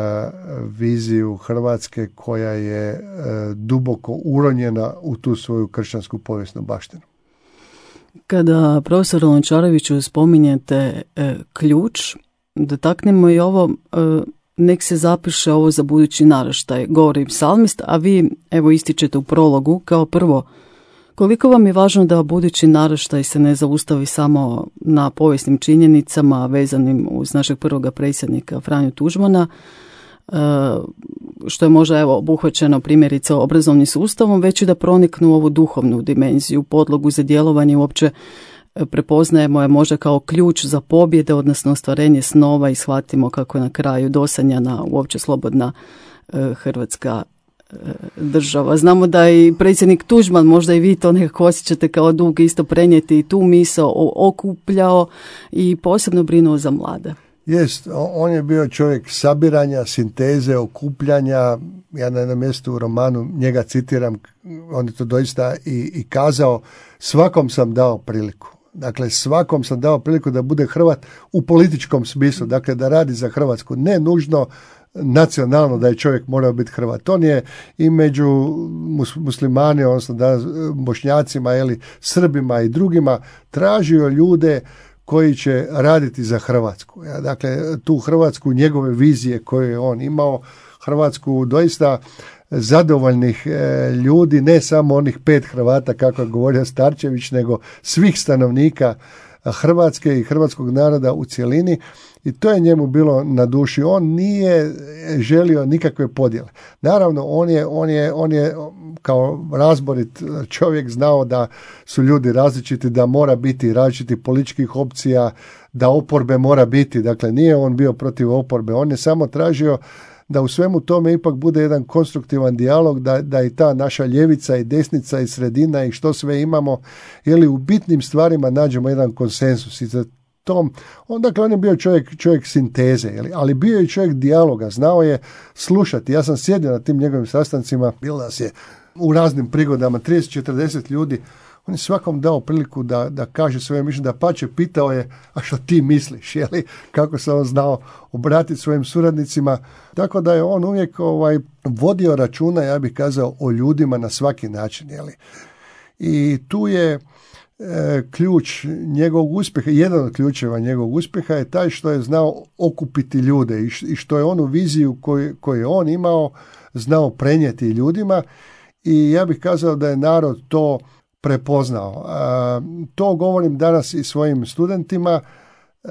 viziju Hrvatske koja je uh, duboko uronjena u tu svoju kršćansku povijesnu baštinu. Kada profesor Lončareviću spominjete e, ključ, dotaknemo i ovo, e, nek se zapiše ovo za budući naraštaj, govori psalmist, a vi evo ističete u prologu kao prvo, koliko vam je važno da budući naraštaj se ne zaustavi samo na povijesnim činjenicama vezanim uz našeg prvoga predsjednika Franju Tuđmana, što je možda evo obuhvaćeno primjerice obrazovnim sustavom, već i da proniknu u ovu duhovnu dimenziju, podlogu za djelovanje uopće prepoznajemo je možda kao ključ za pobjede, odnosno ostvarenje snova i shvatimo kako je na kraju dosanjana uopće slobodna Hrvatska država. Znamo da i predsjednik Tuđman, možda i vi to nekako osjećate kao dug isto prenijeti i tu misao okupljao i posebno brinuo za mlade. Jest, on je bio čovjek sabiranja, sinteze, okupljanja. Ja na jednom mjestu u romanu njega citiram, on je to doista i, i kazao, svakom sam dao priliku. Dakle, svakom sam dao priliku da bude Hrvat u političkom smislu, dakle da radi za Hrvatsku. Ne nužno nacionalno da je čovjek morao biti Hrvat. On je i među muslimani, odnosno da, Bošnjacima ili Srbima i drugima tražio ljude koji će raditi za Hrvatsku. Dakle, tu Hrvatsku, njegove vizije koje je on imao, Hrvatsku doista zadovoljnih e, ljudi, ne samo onih pet Hrvata kako je govorio Starčević, nego svih stanovnika Hrvatske i hrvatskog naroda u cjelini, i to je njemu bilo na duši. On nije želio nikakve podjele. Naravno, on je, on je, on je kao razborit čovjek znao da su ljudi različiti, da mora biti različitih političkih opcija, da oporbe mora biti. Dakle, nije on bio protiv oporbe, on je samo tražio da u svemu tome ipak bude jedan konstruktivan dijalog, da, da i ta naša ljevica i desnica i sredina i što sve imamo, ili u bitnim stvarima nađemo jedan konsensus. I za tom, on, dakle, on je bio čovjek, čovjek sinteze, jeli, ali bio je čovjek dijaloga, znao je slušati. Ja sam sjedio na tim njegovim sastancima, bilo nas je u raznim prigodama, trideset četrdeset ljudi, on je svakom dao priliku da, da kaže svoje mišljenje, da pače pitao je, a što ti misliš, jeli, kako se on znao obratiti svojim suradnicima. Tako da je on uvijek ovaj, vodio računa, ja bih kazao, o ljudima na svaki način. Jeli. I tu je e, ključ njegovog uspjeha, jedan od ključeva njegovog uspjeha je taj što je znao okupiti ljude i, š, i što je onu viziju koju, koju je on imao znao prenijeti ljudima, i ja bih kazao da je narod to prepoznao. E, to govorim danas i svojim studentima e,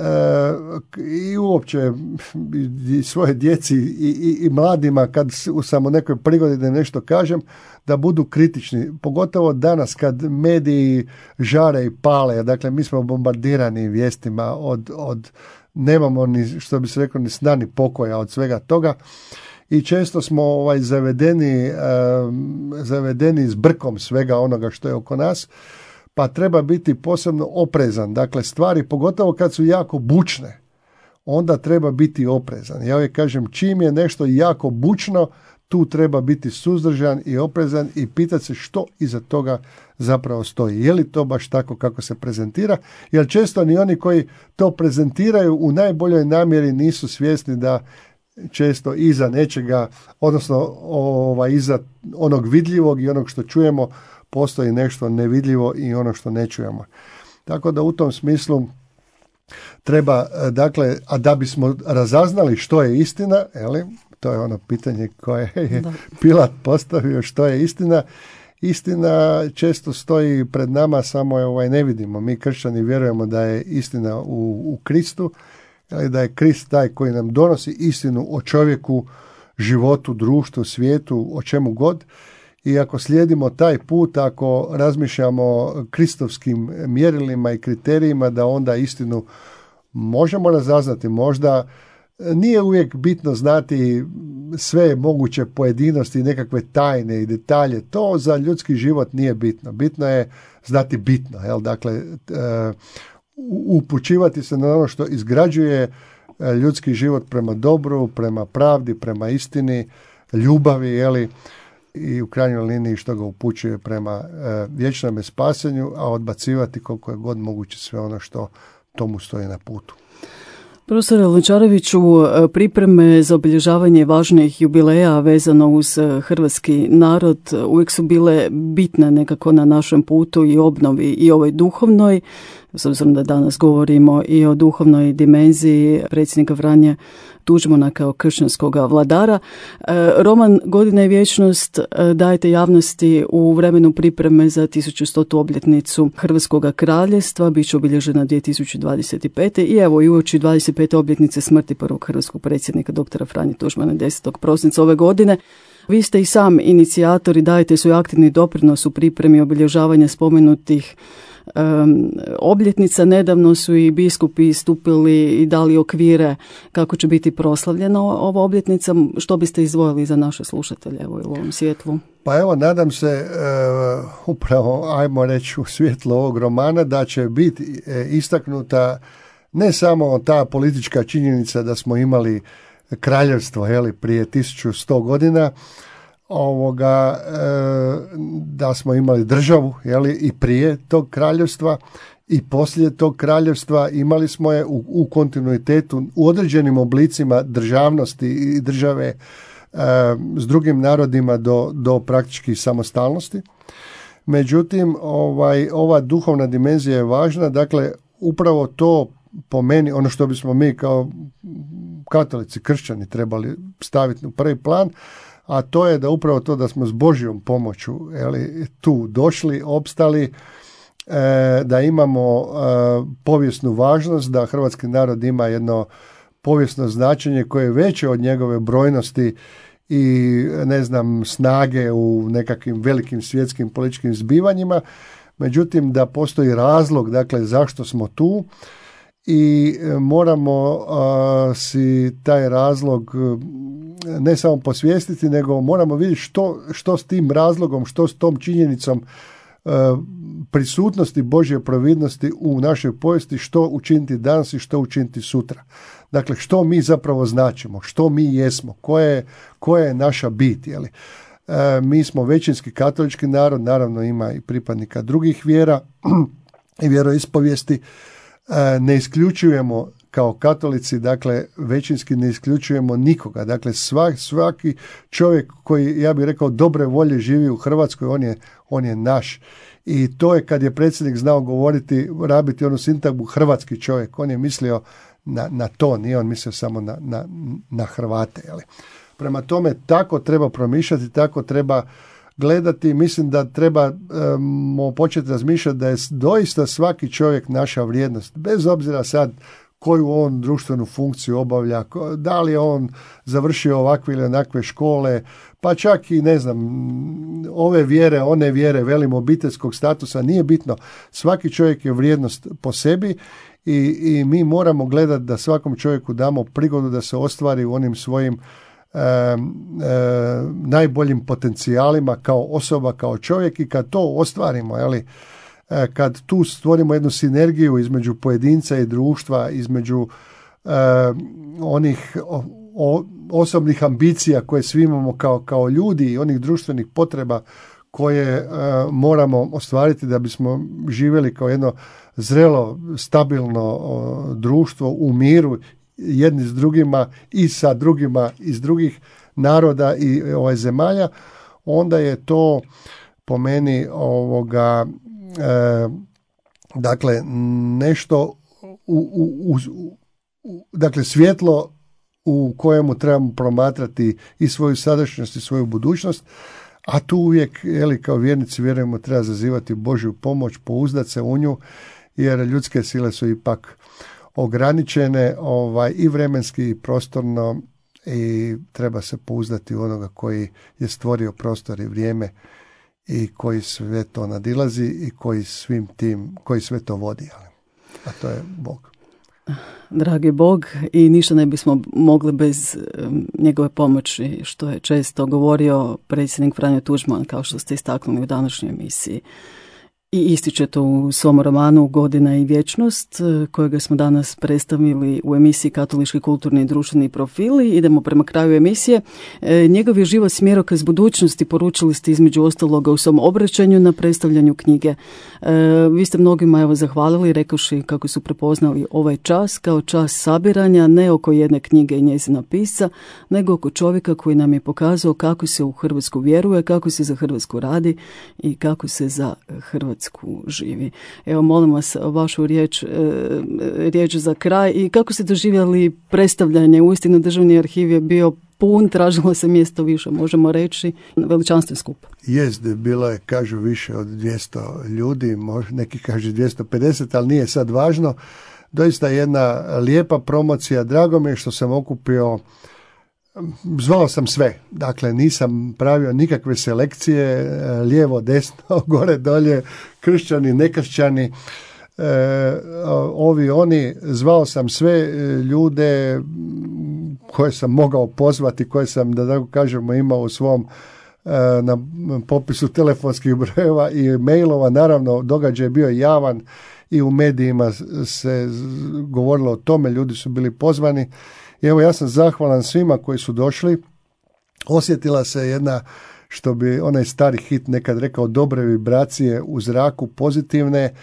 i uopće i svoje djeci i, i, i mladima kad sam u nekoj prigodi da nešto kažem, da budu kritični. Pogotovo danas kad mediji žare i pale. Dakle, mi smo bombardirani vijestima od, od nemamo ni, što bi se reklo, ni sna ni pokoja od svega toga. I često smo ovaj, zavedeni, um, zavedeni s brkom svega onoga što je oko nas, pa treba biti posebno oprezan. Dakle, stvari, pogotovo kad su jako bučne, onda treba biti oprezan. Ja uvijek kažem, čim je nešto jako bučno, tu treba biti suzdržan i oprezan i pitati se što iza toga zapravo stoji. Je li to baš tako kako se prezentira? Jer često ni oni koji to prezentiraju u najboljoj namjeri nisu svjesni da često iza nečega, odnosno ovaj, iza onog vidljivog i onog što čujemo, postoji nešto nevidljivo i ono što ne čujemo. Tako da u tom smislu treba, dakle, a da bismo razaznali što je istina, jeli, to je ono pitanje koje je da. Pilat postavio, što je istina. Istina često stoji pred nama, samo je ovaj, ne vidimo. Mi kršćani vjerujemo da je istina u, u Kristu, da je Krist taj koji nam donosi istinu o čovjeku, životu, društvu, svijetu, o čemu god. I ako slijedimo taj put, ako razmišljamo kristovskim mjerilima i kriterijima, da onda istinu možemo razaznati. Možda nije uvijek bitno znati sve moguće pojedinosti i nekakve tajne i detalje. To za ljudski život nije bitno. Bitno je znati bitno. Jel? Dakle, upućivati se na ono što izgrađuje ljudski život prema dobru, prema pravdi, prema istini, ljubavi, jeli, i u krajnjoj liniji što ga upućuje prema e, vječnome spasenju, a odbacivati koliko je god moguće sve ono što tomu stoji na putu. Profesore Lončareviću, pripreme za obilježavanje važnih jubileja vezano uz hrvatski narod uvijek su bile bitne nekako na našem putu i obnovi i ovoj duhovnoj, s obzirom da danas govorimo i o duhovnoj dimenziji predsjednika Franje Tuđmana kao kršćanskog vladara. Roman Godina i vječnost dajete javnosti u vremenu pripreme za tisuću stotu obljetnicu Hrvatskog kraljevstva, bit će obilježena dvije tisuće dvadeset pete. i evo i uoči dvadeset pete obljetnice smrti prvog hrvatskog predsjednika doktora Franje Tuđmana desetog prosinca ove godine. Vi ste i sam inicijator i dajete svoj aktivni doprinos u pripremi obilježavanja spomenutih Um, obljetnica. Nedavno su i biskupi stupili i dali okvire kako će biti proslavljena ova obljetnica. Što biste izdvojili za naše slušatelje evo, u ovom svjetlu? Pa evo, nadam se uh, upravo, ajmo reći, u svjetlu ovog romana da će biti istaknuta ne samo ta politička činjenica da smo imali kraljevstvo jeli, prije tisuću sto godina, ovoga, e, da smo imali državu, jeli, i prije tog kraljevstva i poslije tog kraljevstva. Imali smo je u, u kontinuitetu u određenim oblicima državnosti i države e, s drugim narodima do, do praktički samostalnosti. Međutim, ovaj, ova duhovna dimenzija je važna, dakle upravo to po meni, ono što bismo mi kao katolici, kršćani trebali staviti u prvi plan, a to je da upravo to da smo s Božjom pomoću, jeli, tu došli, opstali, e, da imamo e, povijesnu važnost, da hrvatski narod ima jedno povijesno značenje koje je veće od njegove brojnosti i ne znam snage u nekakvim velikim svjetskim političkim zbivanjima, međutim da postoji razlog, dakle zašto smo tu, i moramo uh, si taj razlog ne samo posvijestiti, nego moramo vidjeti što, što s tim razlogom, što s tom činjenicom uh, prisutnosti Božje providnosti u našoj povijesti, što učiniti danas i što učiniti sutra. Dakle, što mi zapravo značimo, što mi jesmo, koja je, koja je naša bit, jeli? Uh, mi smo većinski katolički narod, naravno ima i pripadnika drugih vjera i vjeroispovijesti. Ne isključujemo kao katolici, dakle većinski ne isključujemo nikoga. Dakle svak, svaki čovjek koji, ja bih rekao, dobre volje živi u Hrvatskoj, on je, on je naš. I to je kad je predsjednik znao govoriti, rabiti onu sintagmu hrvatski čovjek. On je mislio na, na to, nije on mislio samo na, na, na Hrvate. Jeli. Prema tome tako treba promišljati, tako treba gledati. Mislim da trebamo um, početi razmišljati da je doista svaki čovjek naša vrijednost, bez obzira sad koju on društvenu funkciju obavlja, da li je on završio ovakve ili onakve škole, pa čak i ne znam, ove vjere, one vjere, velim obiteljskog statusa, nije bitno. Svaki čovjek je vrijednost po sebi i, i mi moramo gledati da svakom čovjeku damo prigodu da se ostvari u onim svojim E, e, najboljim potencijalima kao osoba, kao čovjek, i kad to ostvarimo, jeli, e, kad tu stvorimo jednu sinergiju između pojedinca i društva, između e, onih o, o, osobnih ambicija koje svi imamo kao, kao ljudi i onih društvenih potreba koje e, moramo ostvariti da bismo živjeli kao jedno zrelo, stabilno o, društvo u miru jedni s drugima i sa drugima iz drugih naroda i ovaj zemalja, onda je to po meni ovoga e, dakle nešto u, u, u, u, dakle svjetlo u kojemu trebamo promatrati i svoju sadašnjost i svoju budućnost, a tu uvijek, jeli, kao vjernici vjerujemo, treba zazivati Božju pomoć, pouzdati se u nju, jer ljudske sile su ipak ograničene, ovaj, i vremenski i prostorno, i treba se pouzdati u onoga koji je stvorio prostor i vrijeme i koji sve to nadilazi i koji svim tim, koji sve to vodi, a to je Bog. Dragi Bog, i ništa ne bismo mogli bez um, njegove pomoći, što je često govorio predsjednik Franjo Tuđman, kao što ste istaknuli u današnjoj emisiji. I ističe to u svom romanu Godina i vječnost, kojega smo danas predstavili u emisiji Katolički kulturni i društveni profili. Idemo prema kraju emisije. E, njegov je život smjerokaz budućnosti, poručili ste između ostaloga u svom obraćanju na predstavljanju knjige. E, vi ste mnogima evo zahvalili, rekavši kako su prepoznali ovaj čas kao čas sabiranja, ne oko jedne knjige i njezina pisca, nego oko čovjeka koji nam je pokazao kako se u Hrvatsku vjeruje, kako se za Hrvatsku radi i kako se za Hrvatsku živi. Evo, molim vas vašu riječ, riječ za kraj i kako ste doživjeli predstavljanje. Uistinu Državni arhiv je bio pun, tražilo se mjesto više, možemo reći, veličanstven skup. Jest, bilo je, kažu, više od dvjesto ljudi, neki kažu dvjesto pedeset, ali nije sad važno. Doista jedna lijepa promocija, drago mi je što sam okupio, zvao sam sve, dakle nisam pravio nikakve selekcije, lijevo, desno, gore, dolje, kršćani, nekršćani, e, ovi, oni, zvao sam sve ljude koje sam mogao pozvati, koje sam, da tako kažemo, imao u svom e, na popisu telefonskih brojeva i mailova. Naravno, događaj je bio javan i u medijima se govorilo o tome, ljudi su bili pozvani. I evo, ja sam zahvalan svima koji su došli. Osjetila se jedna što bi onaj stari hit nekad rekao, dobre vibracije u zraku, pozitivne. E,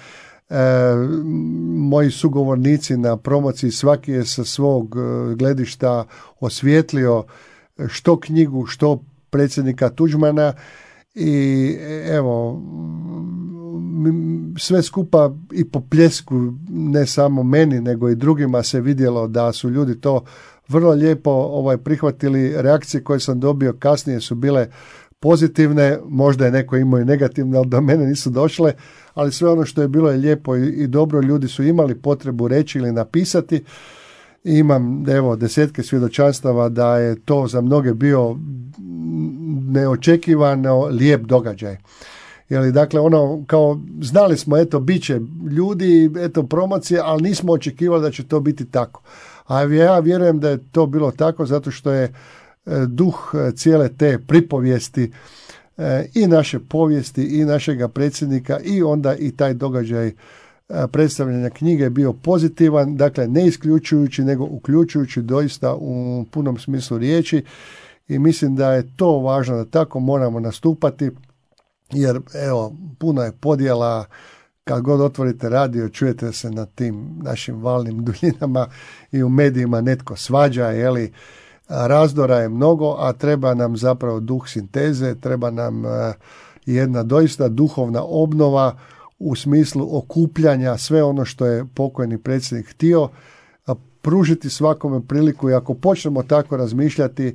moji sugovornici na promociji svaki je sa svog gledišta osvijetlio što knjigu, što predsjednika Tuđmana i evo, sve skupa i po pljesku, ne samo meni nego i drugima se vidjelo da su ljudi to vrlo lijepo ovaj, prihvatili. Reakcije koje sam dobio kasnije su bile pozitivne, možda je neko imao i negativne, ali do mene nisu došle, ali sve ono što je bilo je lijepo i, i dobro, ljudi su imali potrebu reći ili napisati. Imam evo desetke svjedočanstava da je to za mnoge bio neočekivano lijep događaj. Jeli, dakle, ono, kao, znali smo, eto, bit će ljudi, eto, promocije, ali nismo očekivali da će to biti tako. A ja vjerujem da je to bilo tako zato što je duh cijele te pripovijesti i naše povijesti i našega predsjednika i onda i taj događaj predstavljanja knjige bio pozitivan, dakle ne isključujući nego uključujući doista u punom smislu riječi i mislim da je to važno, da tako moramo nastupati, jer evo, puno je podjela, kad god otvorite radio čujete se na tim našim valnim duljinama i u medijima netko svađa, jeli, razdora je mnogo, a treba nam zapravo duh sinteze, treba nam jedna doista duhovna obnova u smislu okupljanja, sve ono što je pokojni predsjednik htio, pružiti svakome priliku i ako počnemo tako razmišljati,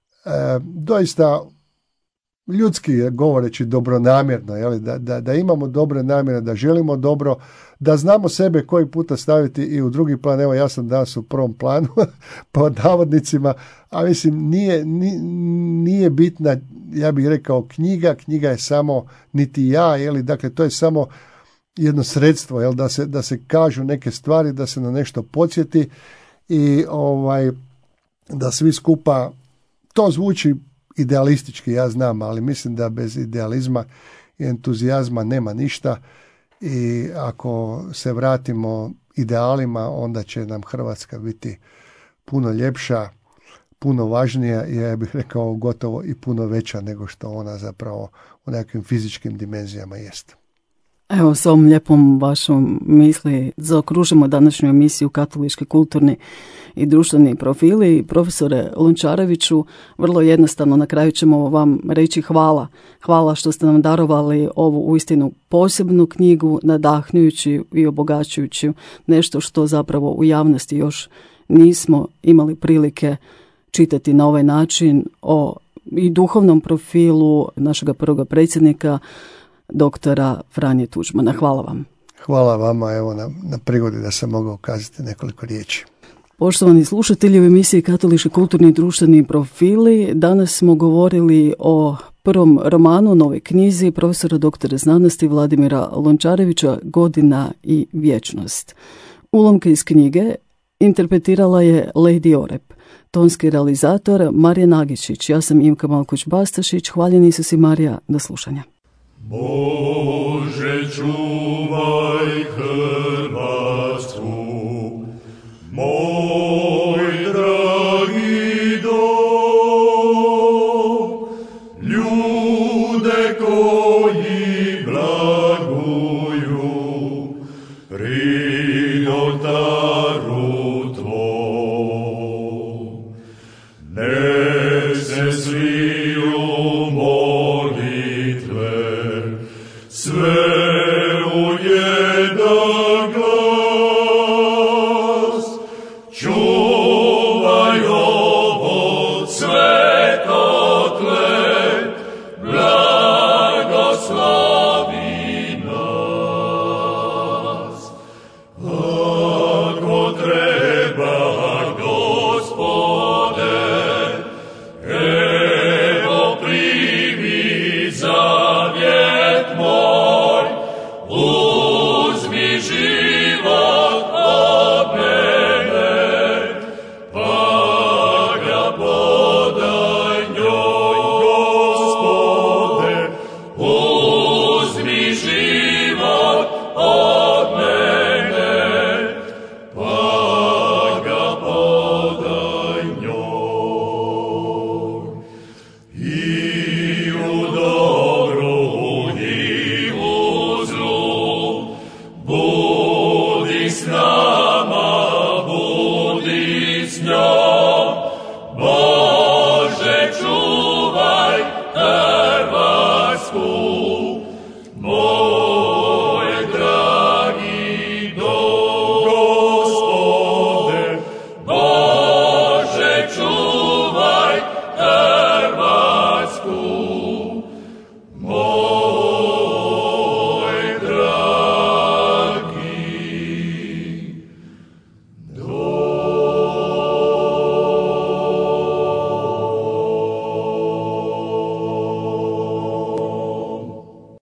doista ljudski govoreći dobronamjerno, jeli, da, da, da imamo dobre namjere, da želimo dobro, da znamo sebe koji puta staviti i u drugi plan. Evo, ja sam danas u prvom planu pod navodnicima, a mislim nije, nije bitna, ja bih rekao, knjiga, knjiga je samo niti ja, jeli, dakle to je samo jedno sredstvo, jel, da se, da se kažu neke stvari, da se na nešto podsjeti i ovaj, da svi skupa, to zvuči idealistički, ja znam, ali mislim da bez idealizma i entuzijazma nema ništa i ako se vratimo idealima, onda će nam Hrvatska biti puno ljepša, puno važnija i ja bih rekao gotovo i puno veća nego što ona zapravo u nekakvim fizičkim dimenzijama jest. Evo, s ovom lijepom vašom misli zaokružimo današnju emisiju Katolički kulturni i društveni profili. Profesore Lončareviću, vrlo jednostavno na kraju ćemo vam reći hvala. Hvala što ste nam darovali ovu uistinu posebnu knjigu, nadahnjujući i obogaćujući nešto što zapravo u javnosti još nismo imali prilike čitati na ovaj način o i duhovnom profilu našega prvoga predsjednika, doktora Franje Tuđmana. Hvala vam. Hvala vama, evo, na, na prigodi da sam mogao kazati nekoliko riječi. Poštovani slušatelji, u emisiji Katolički kulturni i društveni profili danas smo govorili o prvom romanu, novoj knjizi profesora doktora znanosti Vladimira Lončarevića, Godina i vječnost. Ulomke iz knjige interpretirala je Lady Orep. Tonski realizator Marija Nagičić. Ja sam Imka Malkuć-Bastašić. Hvaljeni Isus i Marija. Do slušanja. Bože, čuvaj